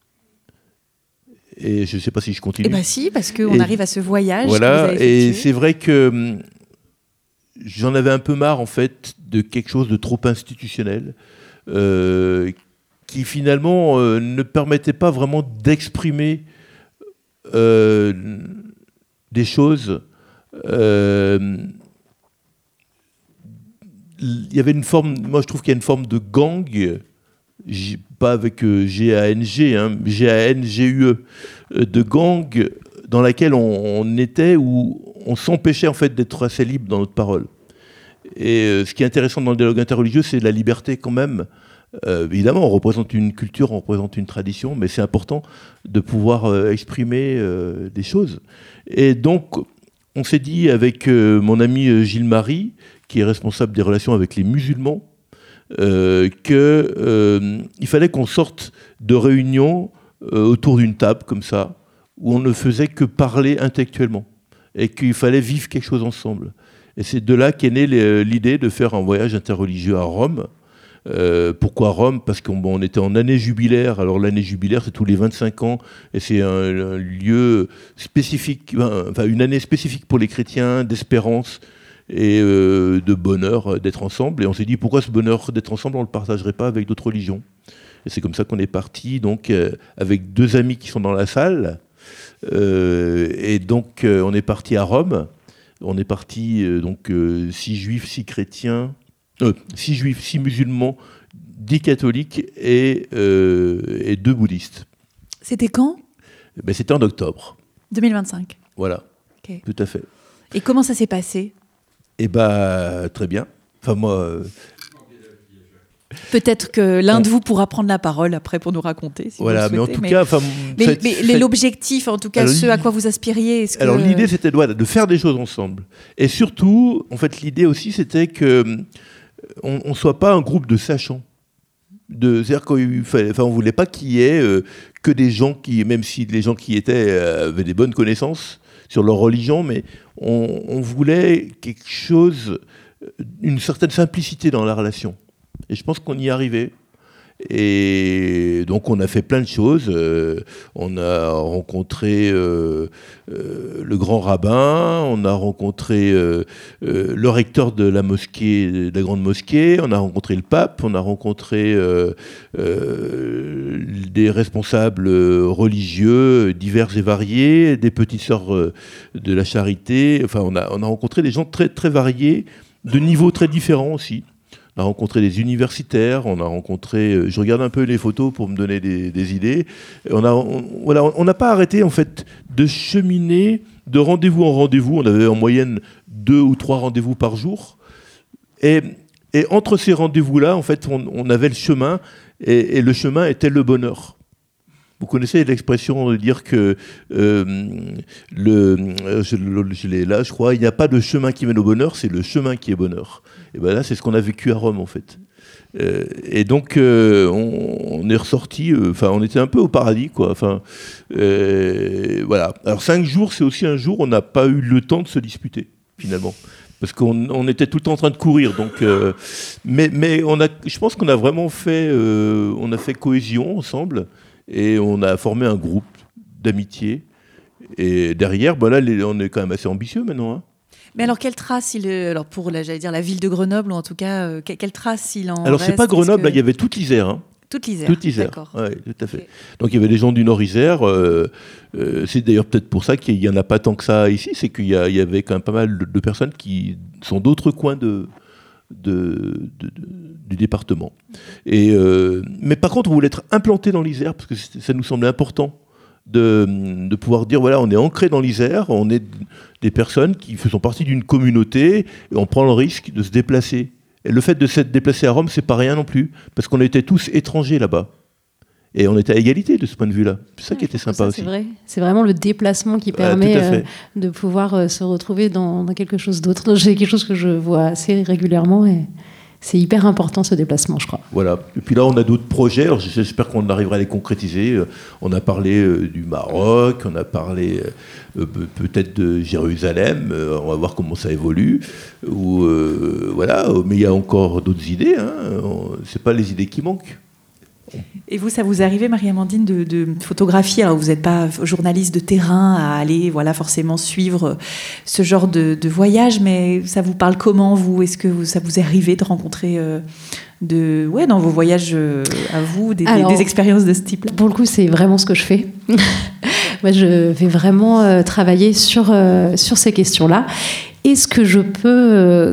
Et je ne sais pas si je continue. Eh bien si, parce qu'on arrive à ce voyage. Voilà, que vous avez et c'est vrai que j'en avais un peu marre en fait de quelque chose de trop institutionnel, euh, qui finalement euh, ne permettait pas vraiment d'exprimer euh, des choses. Euh, il y avait une forme, moi je trouve qu'il y a une forme de gang, pas avec euh, G A N G, hein, G A N G U E, euh, de gang dans laquelle on, on était, où on s'empêchait en fait d'être assez libre dans notre parole. Et euh, ce qui est intéressant dans le dialogue interreligieux, c'est la liberté quand même. Euh, évidemment, on représente une culture, on représente une tradition, mais c'est important de pouvoir euh, exprimer euh, des choses. Et donc, on s'est dit avec euh, mon ami Gilles Marie, qui est responsable des relations avec les musulmans, euh, qu'il euh, fallait qu'on sorte de réunions euh, autour d'une table comme ça, où on ne faisait que parler intellectuellement, et qu'il fallait vivre quelque chose ensemble. Et c'est de là qu'est née l'idée de faire un voyage interreligieux à Rome. Euh, pourquoi Rome ? Parce qu'on bon, on était en année jubilaire. Alors l'année jubilaire, c'est tous les vingt-cinq ans, et c'est un, un lieu spécifique, enfin une année spécifique pour les chrétiens, d'espérance et euh, de bonheur d'être ensemble. Et on s'est dit, pourquoi ce bonheur d'être ensemble, on ne le partagerait pas avec d'autres religions ? Et c'est comme ça qu'on est parti, donc euh, avec deux amis qui sont dans la salle. Euh, et donc euh, on est parti à Rome. On est parti euh, donc euh, six juifs, six chrétiens. Euh, six juifs, six musulmans, dix catholiques et, euh, et deux bouddhistes. C'était quand ? Ben, c'était en octobre. deux mille vingt-cinq. Voilà, okay. Tout à fait. Et comment ça s'est passé ? Eh bien, très bien. Enfin, moi... Euh... Peut-être que l'un de vous pourra prendre la parole après pour nous raconter. Si voilà, vous mais souhaitez, en tout mais... cas... Enfin, mais, fait, mais fait... l'objectif, en tout cas, alors, ce à quoi vous aspiriez... Est-ce alors, que... l'idée, c'était voilà, de faire des choses ensemble. Et surtout, en fait, l'idée aussi, c'était que... on ne soit pas un groupe de sachants. De, c'est-à-dire qu'on ne voulait pas qu'il y ait euh, que des gens qui, même si les gens qui étaient euh, avaient des bonnes connaissances sur leur religion, mais on, on voulait quelque chose, une certaine simplicité dans la relation. Et je pense qu'on y arrivait. Et donc on a fait plein de choses. Euh, on a rencontré euh, euh, le grand rabbin, on a rencontré euh, euh, le recteur de la mosquée, de la grande mosquée, on a rencontré le pape, on a rencontré euh, euh, des responsables religieux divers et variés, des petites sœurs euh, de la charité. Enfin, on a on a rencontré des gens très très variés, de niveaux très différents aussi. On a rencontré des universitaires, on a rencontré... Je regarde un peu les photos pour me donner des, des idées. On a, on, voilà, on n'a pas arrêté, en fait, de cheminer de rendez-vous en rendez-vous. On avait en moyenne deux ou trois rendez-vous par jour. Et, et entre ces rendez-vous-là, en fait, on, on avait le chemin, et, et le chemin était le bonheur. Vous connaissez l'expression de dire que euh, le, je, je l'ai là, je crois, il n'y a pas de chemin qui mène au bonheur, c'est le chemin qui est bonheur. Et ben là, c'est ce qu'on a vécu à Rome, en fait. Euh, et donc, euh, on, on est ressorti, enfin, euh, on était un peu au paradis, quoi. Enfin, euh, voilà. Alors, cinq jours, c'est aussi un jour où on n'a pas eu le temps de se disputer, finalement. Parce qu'on on était tout le temps en train de courir. Donc, euh, mais mais on a, je pense qu'on a vraiment fait, euh, on a fait cohésion ensemble. Et on a formé un groupe d'amitié. Et derrière, ben là, les, on est quand même assez ambitieux maintenant. Hein. Mais alors, quelle trace il, alors pour la, j'allais dire la ville de Grenoble, ou en tout cas, euh, quelle trace il en Alors, reste, c'est pas Grenoble, que... là, il y avait toute l'Isère. Hein. Toute l'Isère. Toute l'Isère. D'accord. Oui, tout à fait. Okay. Donc, il y avait des gens du Nord-Isère. Euh, euh, c'est d'ailleurs peut-être pour ça qu'il n'y en a pas tant que ça ici. C'est qu'il y, a, il y avait quand même pas mal de, de personnes qui sont d'autres coins de. De, de, de, du département. Et, euh, mais par contre, on voulait être implanté dans l'Isère parce que ça nous semblait important de, de pouvoir dire voilà, on est ancré dans l'Isère, on est des personnes qui faisons partie d'une communauté et on prend le risque de se déplacer. Et le fait de s'être déplacé à Rome, c'est pas rien non plus parce qu'on était tous étrangers là-bas. Et on était à égalité de ce point de vue-là. C'est ça ouais, qui était sympa ça, aussi. C'est vrai. C'est vraiment le déplacement qui permet ouais, euh, de pouvoir euh, se retrouver dans, dans quelque chose d'autre. C'est quelque chose que je vois assez régulièrement et c'est hyper important ce déplacement, je crois. Voilà. Et puis là, on a d'autres projets. Alors j'espère qu'on arrivera à les concrétiser. On a parlé euh, du Maroc, on a parlé euh, peut-être de Jérusalem. Euh, on va voir comment ça évolue. Ou, euh, voilà. Mais il y a encore d'autres idées. Hein. C'est pas les idées qui manquent. Et vous, ça vous arrivait, Marie-Amandine, de, de photographier? Alors, vous n'êtes pas journaliste de terrain à aller, voilà, forcément suivre ce genre de, de voyage, mais ça vous parle comment, vous? Est-ce que vous, ça vous est arrivé de rencontrer, euh, de, ouais, dans vos voyages euh, à vous, des, Alors, des, des expériences de ce type-là? Pour le coup, c'est vraiment ce que je fais. Moi, je vais vraiment euh, travailler sur, euh, sur ces questions-là. Est-ce que je peux, euh,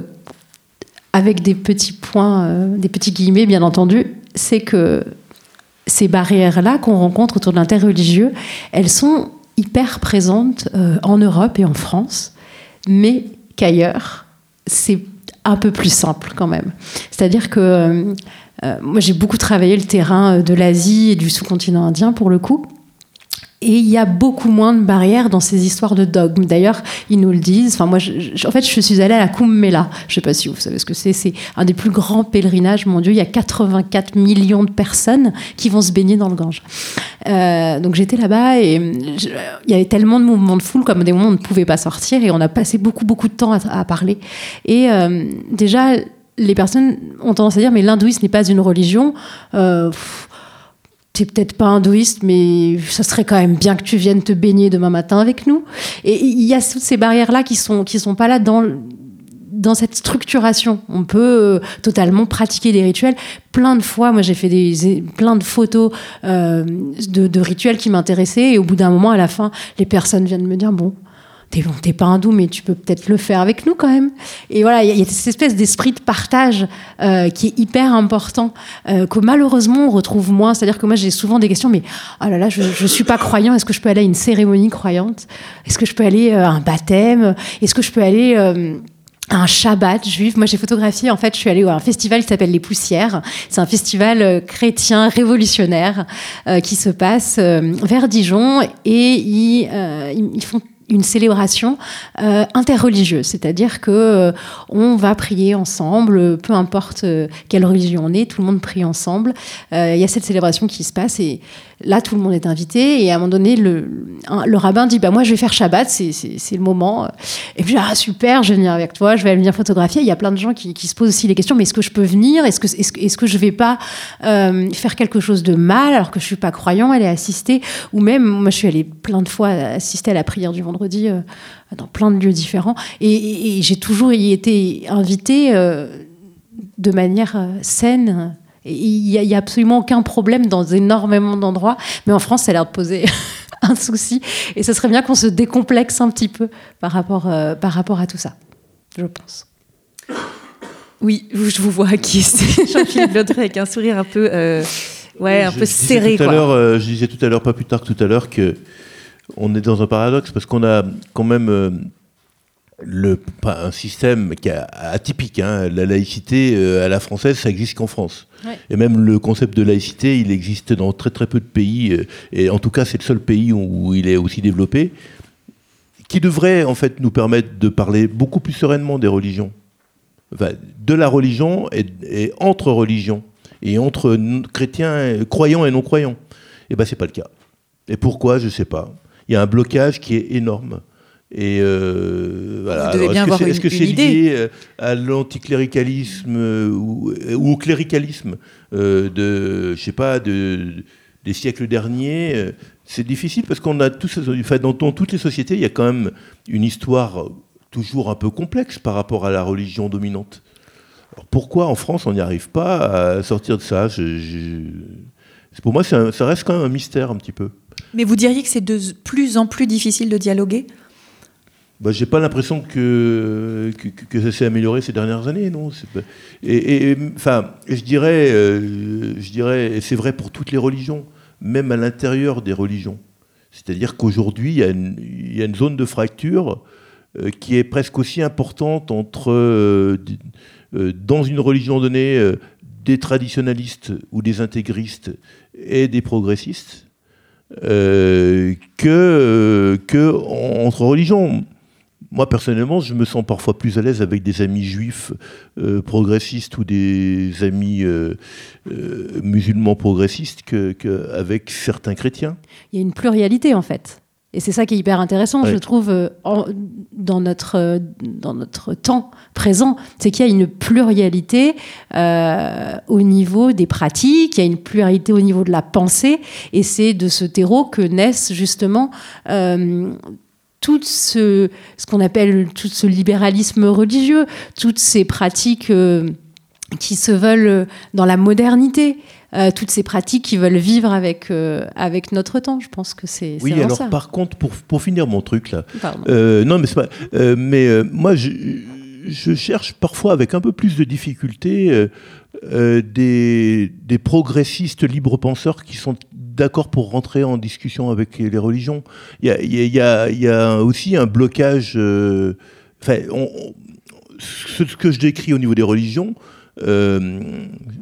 avec des petits points, euh, des petits guillemets, bien entendu, c'est que ces barrières-là qu'on rencontre autour de l'interreligieux, elles sont hyper présentes euh, en Europe et en France, mais qu'ailleurs, c'est un peu plus simple quand même. C'est-à-dire que euh, euh, moi, j'ai beaucoup travaillé le terrain de l'Asie et du sous-continent indien, pour le coup. Et il y a beaucoup moins de barrières dans ces histoires de dogmes. D'ailleurs, ils nous le disent. Enfin, moi, je, je, en fait, je suis allée à la Kumbh Mela. Je ne sais pas si vous savez ce que c'est. C'est un des plus grands pèlerinages mondiaux. Il y a quatre-vingt-quatre millions de personnes qui vont se baigner dans le Gange. Euh, donc, j'étais là-bas et je, il y avait tellement de mouvements de foule, comme des moments où on ne pouvait pas sortir. Et on a passé beaucoup, beaucoup de temps à, à parler. Et euh, déjà, les personnes ont tendance à dire, mais l'hindouisme n'est pas une religion. Euh, pff, T'es peut-être pas hindouiste, mais ça serait quand même bien que tu viennes te baigner demain matin avec nous. Et il y a toutes ces barrières-là qui sont, qui sont pas là dans, dans cette structuration. On peut euh, totalement pratiquer des rituels. Plein de fois, moi j'ai fait des, plein de photos euh, de, de rituels qui m'intéressaient. Et au bout d'un moment, à la fin, les personnes viennent me dire, bon, T'es, bon, t'es pas hindou, mais tu peux peut-être le faire avec nous quand même. Et voilà, il y, y a cette espèce d'esprit de partage euh, qui est hyper important, euh, que malheureusement on retrouve moins. C'est-à-dire que moi j'ai souvent des questions, mais oh là là, je, je suis pas croyant. Est-ce que je peux aller à une cérémonie croyante ? Est-ce que je peux aller euh, à un baptême ? Est-ce que je peux aller euh, à un Shabbat juif ? Moi j'ai photographié, en fait, je suis allée à un festival qui s'appelle Les Poussières. C'est un festival euh, chrétien révolutionnaire euh, qui se passe euh, vers Dijon et ils, euh, ils, ils font une célébration euh, interreligieuse, c'est-à-dire que euh, on va prier ensemble, peu importe euh, quelle religion on est, tout le monde prie ensemble. Il euh, y a cette célébration qui se passe et là tout le monde est invité et à un moment donné le, un, le rabbin dit bah moi je vais faire Shabbat, c'est, c'est, c'est le moment. Et puis ah super, je vais venir avec toi, je vais venir photographier. Il y a plein de gens qui, qui se posent aussi les questions, mais est-ce que je peux venir ? Est-ce que est-ce, est-ce que je vais pas euh, faire quelque chose de mal alors que je suis pas croyant, aller assister, ou même moi je suis allée plein de fois assister à la prière du vendredi euh, dans plein de lieux différents et, et, et j'ai toujours y été invitée euh, de manière euh, saine. Il n'y a, y a absolument aucun problème dans énormément d'endroits, mais en France, ça a l'air de poser un souci. Et ce serait bien qu'on se décomplexe un petit peu par rapport, euh, par rapport à tout ça, je pense. Oui, je vous vois acquiescer, Jean-Philippe Laudré, avec un sourire un peu, euh, ouais, un je, peu je serré. Tout à quoi. l'heure, euh, je disais tout à l'heure, pas plus tard que tout à l'heure, qu'on est dans un paradoxe, parce qu'on a quand même... Euh, Le, un système qui est atypique, hein. La laïcité euh, à la française, ça existe qu'en France. Ouais. Et même le concept de laïcité, il existe dans très très peu de pays, euh, et en tout cas c'est le seul pays où, où il est aussi développé, qui devrait en fait nous permettre de parler beaucoup plus sereinement des religions, enfin, de la religion et, et entre religions, et entre chrétiens, croyants et non croyants. Et ben c'est pas le cas. Et pourquoi ? Je sais pas. Il y a un blocage qui est énorme. Et euh, voilà. Vous devez bien Alors, avoir est-ce que c'est, une, est-ce que c'est une lié à l'anticléricalisme euh, ou, ou au cléricalisme euh, de, je sais pas, de, des siècles derniers ? euh, C'est difficile parce qu'on a tous, enfin, dans, dans toutes les sociétés, il y a quand même une histoire toujours un peu complexe par rapport à la religion dominante. Alors, pourquoi en France on n'y arrive pas à sortir de ça ? je, je, Pour moi, c'est un, ça reste quand même un mystère un petit peu. Mais vous diriez que c'est de plus en plus difficile de dialoguer ? Bah, j'ai pas l'impression que, que, que ça s'est amélioré ces dernières années, non. C'est pas... Et, et enfin, je dirais, euh, je dirais, et c'est vrai pour toutes les religions, même à l'intérieur des religions. C'est-à-dire qu'aujourd'hui, il y a une, il y a une zone de fracture euh, qui est presque aussi importante entre, euh, euh, dans une religion donnée, euh, des traditionalistes ou des intégristes et des progressistes, euh, que, euh, que entre religions. Moi, personnellement, je me sens parfois plus à l'aise avec des amis juifs euh, progressistes ou des amis euh, euh, musulmans progressistes que, que avec certains chrétiens. Il y a une pluralité, en fait. Et c'est ça qui est hyper intéressant, ouais. Je trouve, euh, en, dans, notre, euh, dans notre temps présent. C'est qu'il y a une pluralité euh, au niveau des pratiques, il y a une pluralité au niveau de la pensée. Et c'est de ce terreau que naissent, justement... Euh, tout ce, ce qu'on appelle tout ce libéralisme religieux, toutes ces pratiques euh, qui se veulent dans la modernité, euh, toutes ces pratiques qui veulent vivre avec, euh, avec notre temps. Je pense que c'est, c'est oui, vraiment alors ça. Par contre, pour, pour finir mon truc là, euh, non mais c'est pas, euh, mais euh, moi je, je cherche parfois avec un peu plus de difficulté euh, euh, des, des progressistes libres penseurs qui sont d'accord pour rentrer en discussion avec les religions. Il y a, il y a, il y a aussi un blocage. Euh, enfin, on, on, ce que je décris au niveau des religions, euh,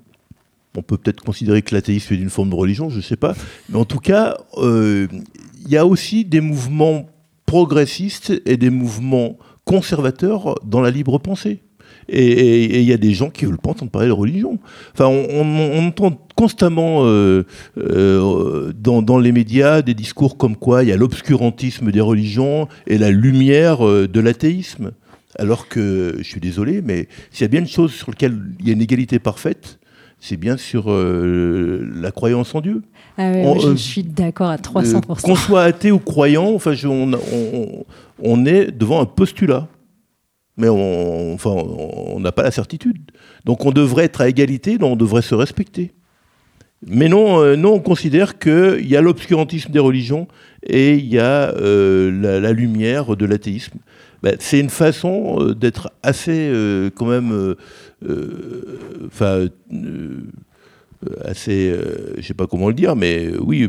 on peut peut-être considérer que l'athéisme est une forme de religion, je ne sais pas. Mais en tout cas, euh, il y a aussi des mouvements progressistes et des mouvements conservateurs dans la libre pensée. Et il y a des gens qui ne veulent pas entendre parler de religion. Enfin, on, on, on entend constamment euh, euh, dans, dans les médias des discours comme quoi il y a l'obscurantisme des religions et la lumière euh, de l'athéisme. Alors que, je suis désolé, mais s'il y a bien une chose sur laquelle il y a une égalité parfaite, c'est bien sur euh, la croyance en Dieu. Ah ouais, on, je euh, suis d'accord à trois cents pour cent. Euh, qu'on soit athée ou croyant, enfin, je, on, on, on est devant un postulat. Mais on enfin, on n'a pas la certitude. Donc on devrait être à égalité, donc on devrait se respecter. Mais non, euh, non on considère qu'il y a l'obscurantisme des religions et il y a euh, la, la lumière de l'athéisme. Ben, c'est une façon euh, d'être assez, euh, quand même, euh, euh, enfin, euh, assez, euh, je ne sais pas comment le dire, mais euh, oui,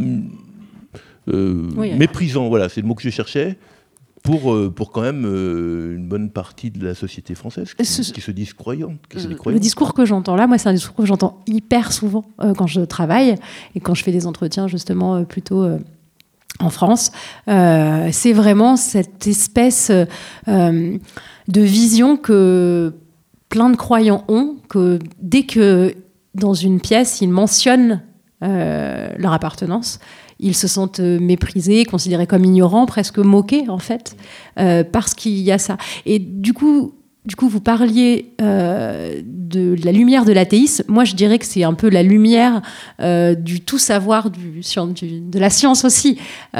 euh, oui, méprisant, voilà, c'est le mot que je cherchais. Pour, euh, pour quand même euh, une bonne partie de la société française qui, Ce, qui se disent croyantes. Qui se le croyantes. discours que j'entends là, moi, c'est un discours que j'entends hyper souvent euh, quand je travaille et quand je fais des entretiens, justement, euh, plutôt euh, en France. Euh, c'est vraiment cette espèce euh, de vision que plein de croyants ont, que dès que dans une pièce, ils mentionnent euh, leur appartenance, ils se sentent méprisés, considérés comme ignorants, presque moqués, en fait, euh, parce qu'il y a ça. Et du coup, du coup vous parliez euh, de la lumière de l'athéisme. Moi, je dirais que c'est un peu la lumière euh, du tout savoir, du, du, de la science aussi.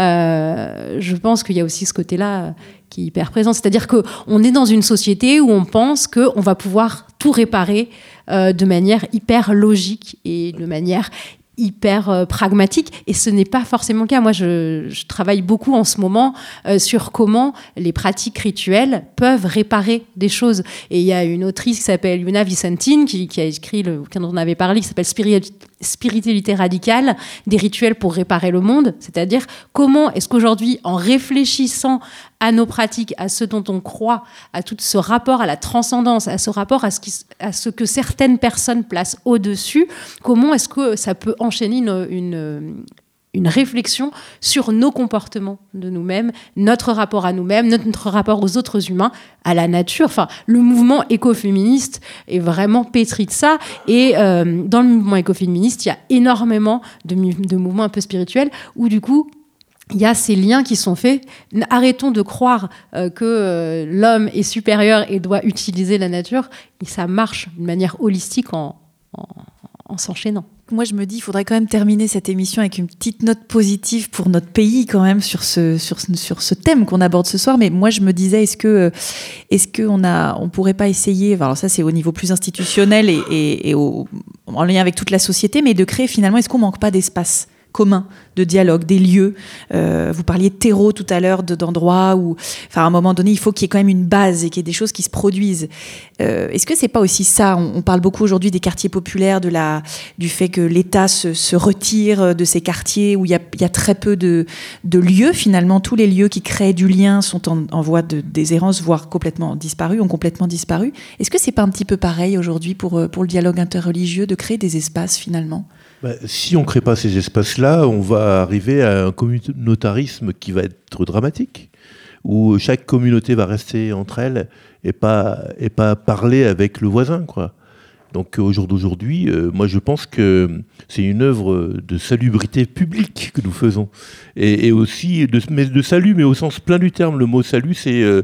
Euh, je pense qu'il y a aussi ce côté-là qui est hyper présent. C'est-à-dire qu'on est dans une société où on pense qu'on va pouvoir tout réparer euh, de manière hyper logique et de manière hyper euh, pragmatique, et ce n'est pas forcément le cas. Moi, je, je travaille beaucoup en ce moment euh, sur comment les pratiques rituelles peuvent réparer des choses. Et il y a une autrice qui s'appelle Yuna Vicentin qui, qui a écrit le bouquin dont on avait parlé, qui s'appelle Spiritualité radicale, des rituels pour réparer le monde. C'est-à-dire comment est-ce qu'aujourd'hui, en réfléchissant à nos pratiques, à ce dont on croit, à tout ce rapport à la transcendance, à ce rapport à ce, qui, à ce que certaines personnes placent au-dessus, comment est-ce que ça peut enchaîner une, une, une réflexion sur nos comportements de nous-mêmes, notre rapport à nous-mêmes, notre rapport aux autres humains, à la nature. Enfin, le mouvement écoféministe est vraiment pétri de ça. Et euh, dans le mouvement écoféministe, il y a énormément de, de mouvements un peu spirituels où, du coup, il y a ces liens qui sont faits. Arrêtons de croire euh, que euh, l'homme est supérieur et doit utiliser la nature. Et ça marche d'une manière holistique en, en, en s'enchaînant. Moi, je me dis, il faudrait quand même terminer cette émission avec une petite note positive pour notre pays, quand même, sur ce, sur, sur ce thème qu'on aborde ce soir. Mais moi, je me disais, est-ce que, est-ce qu'on a, on pourrait pas essayer, alors ça, c'est au niveau plus institutionnel et, et, et au, en lien avec toute la société, mais de créer finalement, est-ce qu'on manque pas d'espace commun, de dialogue, des lieux. Euh, vous parliez de terreau tout à l'heure, de, d'endroits où, enfin, à un moment donné, il faut qu'il y ait quand même une base et qu'il y ait des choses qui se produisent. Euh, est-ce que c'est pas aussi ça ? on, on parle beaucoup aujourd'hui des quartiers populaires, de la, du fait que l'État se, se retire de ces quartiers où il y a, il y a très peu de, de lieux. Finalement, tous les lieux qui créent du lien sont en, en voie de déshérence, voire complètement disparus, ont complètement disparu. Est-ce que c'est pas un petit peu pareil aujourd'hui pour, pour le dialogue interreligieux, de créer des espaces finalement ? Bah, si on ne crée pas ces espaces-là, on va arriver à un communautarisme qui va être dramatique, où chaque communauté va rester entre elles et pas, et pas parler avec le voisin, quoi. Donc au jour d'aujourd'hui, euh, moi je pense que c'est une œuvre de salubrité publique que nous faisons. Et, et aussi de, mais de salut, mais au sens plein du terme. Le mot salut, c'est euh,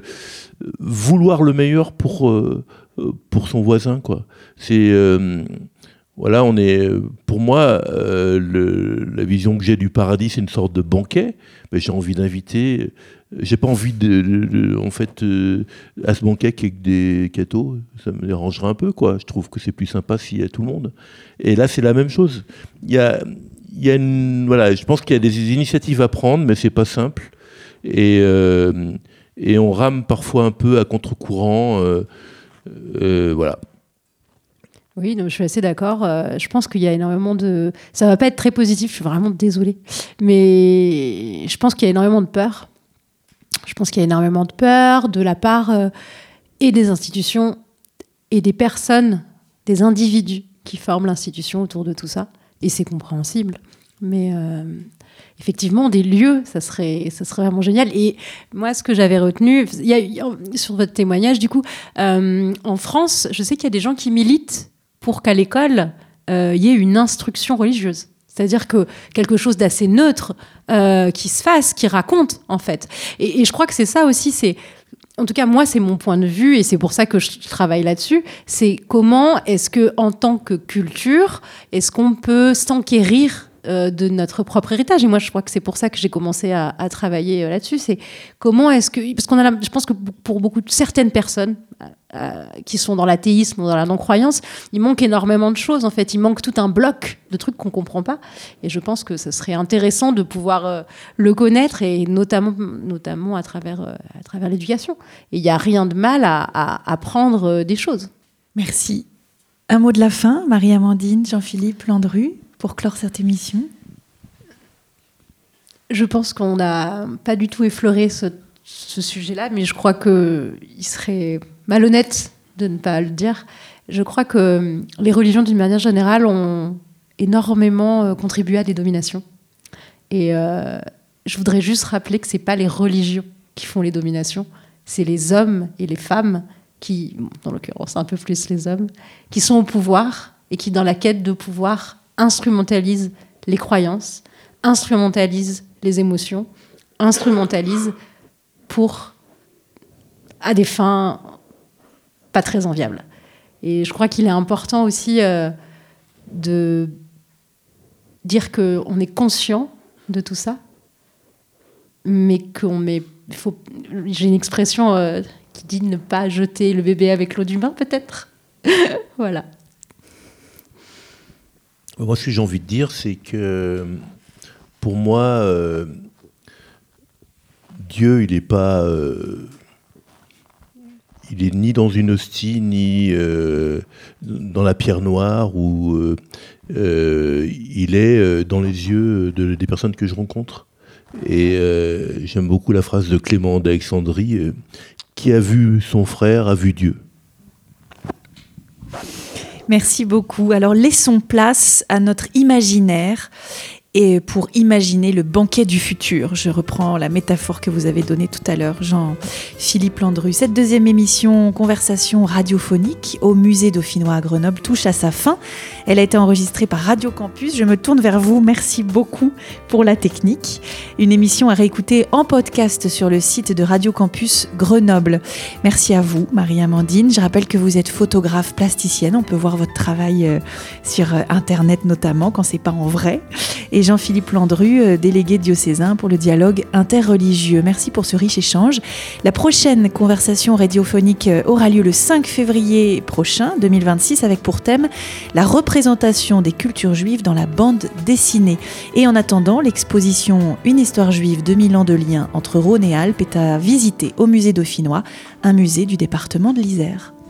vouloir le meilleur pour, euh, pour son voisin, quoi. C'est... Euh, Voilà, on est, pour moi, euh, le, la vision que j'ai du paradis, c'est une sorte de banquet. Mais j'ai envie d'inviter. J'ai pas envie de, de, de en fait, euh, à ce banquet qu'il y ait que des cathos. Ça me dérangerait un peu, quoi. Je trouve que c'est plus sympa s'il y a tout le monde. Et là, c'est la même chose. Il y a, il y a une, voilà, je pense qu'il y a des initiatives à prendre, mais c'est pas simple. Et, euh, et on rame parfois un peu à contre-courant. Euh, euh, voilà. Oui, donc je suis assez d'accord. Euh, je pense qu'il y a énormément de... Ça va pas être très positif, je suis vraiment désolée. Mais je pense qu'il y a énormément de peur. Je pense qu'il y a énormément de peur de la part euh, et des institutions et des personnes, des individus qui forment l'institution autour de tout ça. Et c'est compréhensible. Mais euh, effectivement, des lieux, ça serait, ça serait vraiment génial. Et moi, ce que j'avais retenu, il y a, il y a, sur votre témoignage, du coup, euh, en France, je sais qu'il y a des gens qui militent pour qu'à l'école, euh, il y ait une instruction religieuse. C'est-à-dire que quelque chose d'assez neutre euh, qui se fasse, qui raconte, en fait. Et, et je crois que c'est ça aussi, c'est... En tout cas, moi, c'est mon point de vue et c'est pour ça que je travaille là-dessus. C'est comment est-ce que, en tant que culture, est-ce qu'on peut s'enquérir euh, de notre propre héritage ? Et moi, je crois que c'est pour ça que j'ai commencé à, à travailler euh, là-dessus. C'est comment est-ce que, parce qu'on a, la, je pense que pour beaucoup de certaines personnes euh, qui sont dans l'athéisme ou dans la non-croyance, il manque énormément de choses. En fait, il manque tout un bloc de trucs qu'on comprend pas. Et je pense que ce serait intéressant de pouvoir euh, le connaître et notamment, notamment à travers, euh, à travers l'éducation. Et il n'y a rien de mal à, à apprendre euh, des choses. Merci. Un mot de la fin, Marie-Amandine, Jean-Philippe Landru, pour clore cette émission. Je pense qu'on n'a pas du tout effleuré ce, ce sujet-là, mais je crois qu'il serait malhonnête de ne pas le dire. Je crois que les religions, d'une manière générale, ont énormément contribué à des dominations. Et euh, je voudrais juste rappeler que ce n'est pas les religions qui font les dominations, c'est les hommes et les femmes qui, dans l'occurrence un peu plus les hommes, qui sont au pouvoir et qui, dans la quête de pouvoir, instrumentalisent les croyances, instrumentalisent les émotions, instrumentalisent pour, à des fins pas très enviables. Et je crois qu'il est important aussi euh, de dire qu'on est conscient de tout ça, mais qu'on met... Faut, j'ai une expression euh, qui dit ne pas jeter le bébé avec l'eau du bain, peut-être. Voilà. Moi, ce que j'ai envie de dire, c'est que pour moi, euh, Dieu, il n'est pas... Euh, il est ni dans une hostie, ni euh, dans la pierre noire, ou euh, euh, il est dans les yeux de, des personnes que je rencontre. Et euh, j'aime beaucoup la phrase de Clément d'Alexandrie, euh, qui a vu son frère, a vu Dieu. Merci beaucoup. Alors laissons place à notre imaginaire et pour imaginer le banquet du futur. Je reprends la métaphore que vous avez donnée tout à l'heure, Jean-Philippe Landru. Cette deuxième émission Conversation radiophonique au Musée dauphinois à Grenoble touche à sa fin. Elle a été enregistrée par Radio Campus. Je me tourne vers vous. Merci beaucoup pour la technique. Une émission à réécouter en podcast sur le site de Radio Campus Grenoble. Merci à vous, Marie-Amandine. Je rappelle que vous êtes photographe plasticienne. On peut voir votre travail sur Internet notamment, quand c'est pas en vrai. Et Jean-Philippe Landru, délégué diocésain pour le dialogue interreligieux. Merci pour ce riche échange. La prochaine conversation radiophonique aura lieu le cinq février prochain, deux mille vingt-six, avec pour thème la représentation des cultures juives dans la bande dessinée. Et en attendant, l'exposition Une histoire juive, deux mille ans de lien entre Rhône et Alpes est à visiter au musée dauphinois, un musée du département de l'Isère.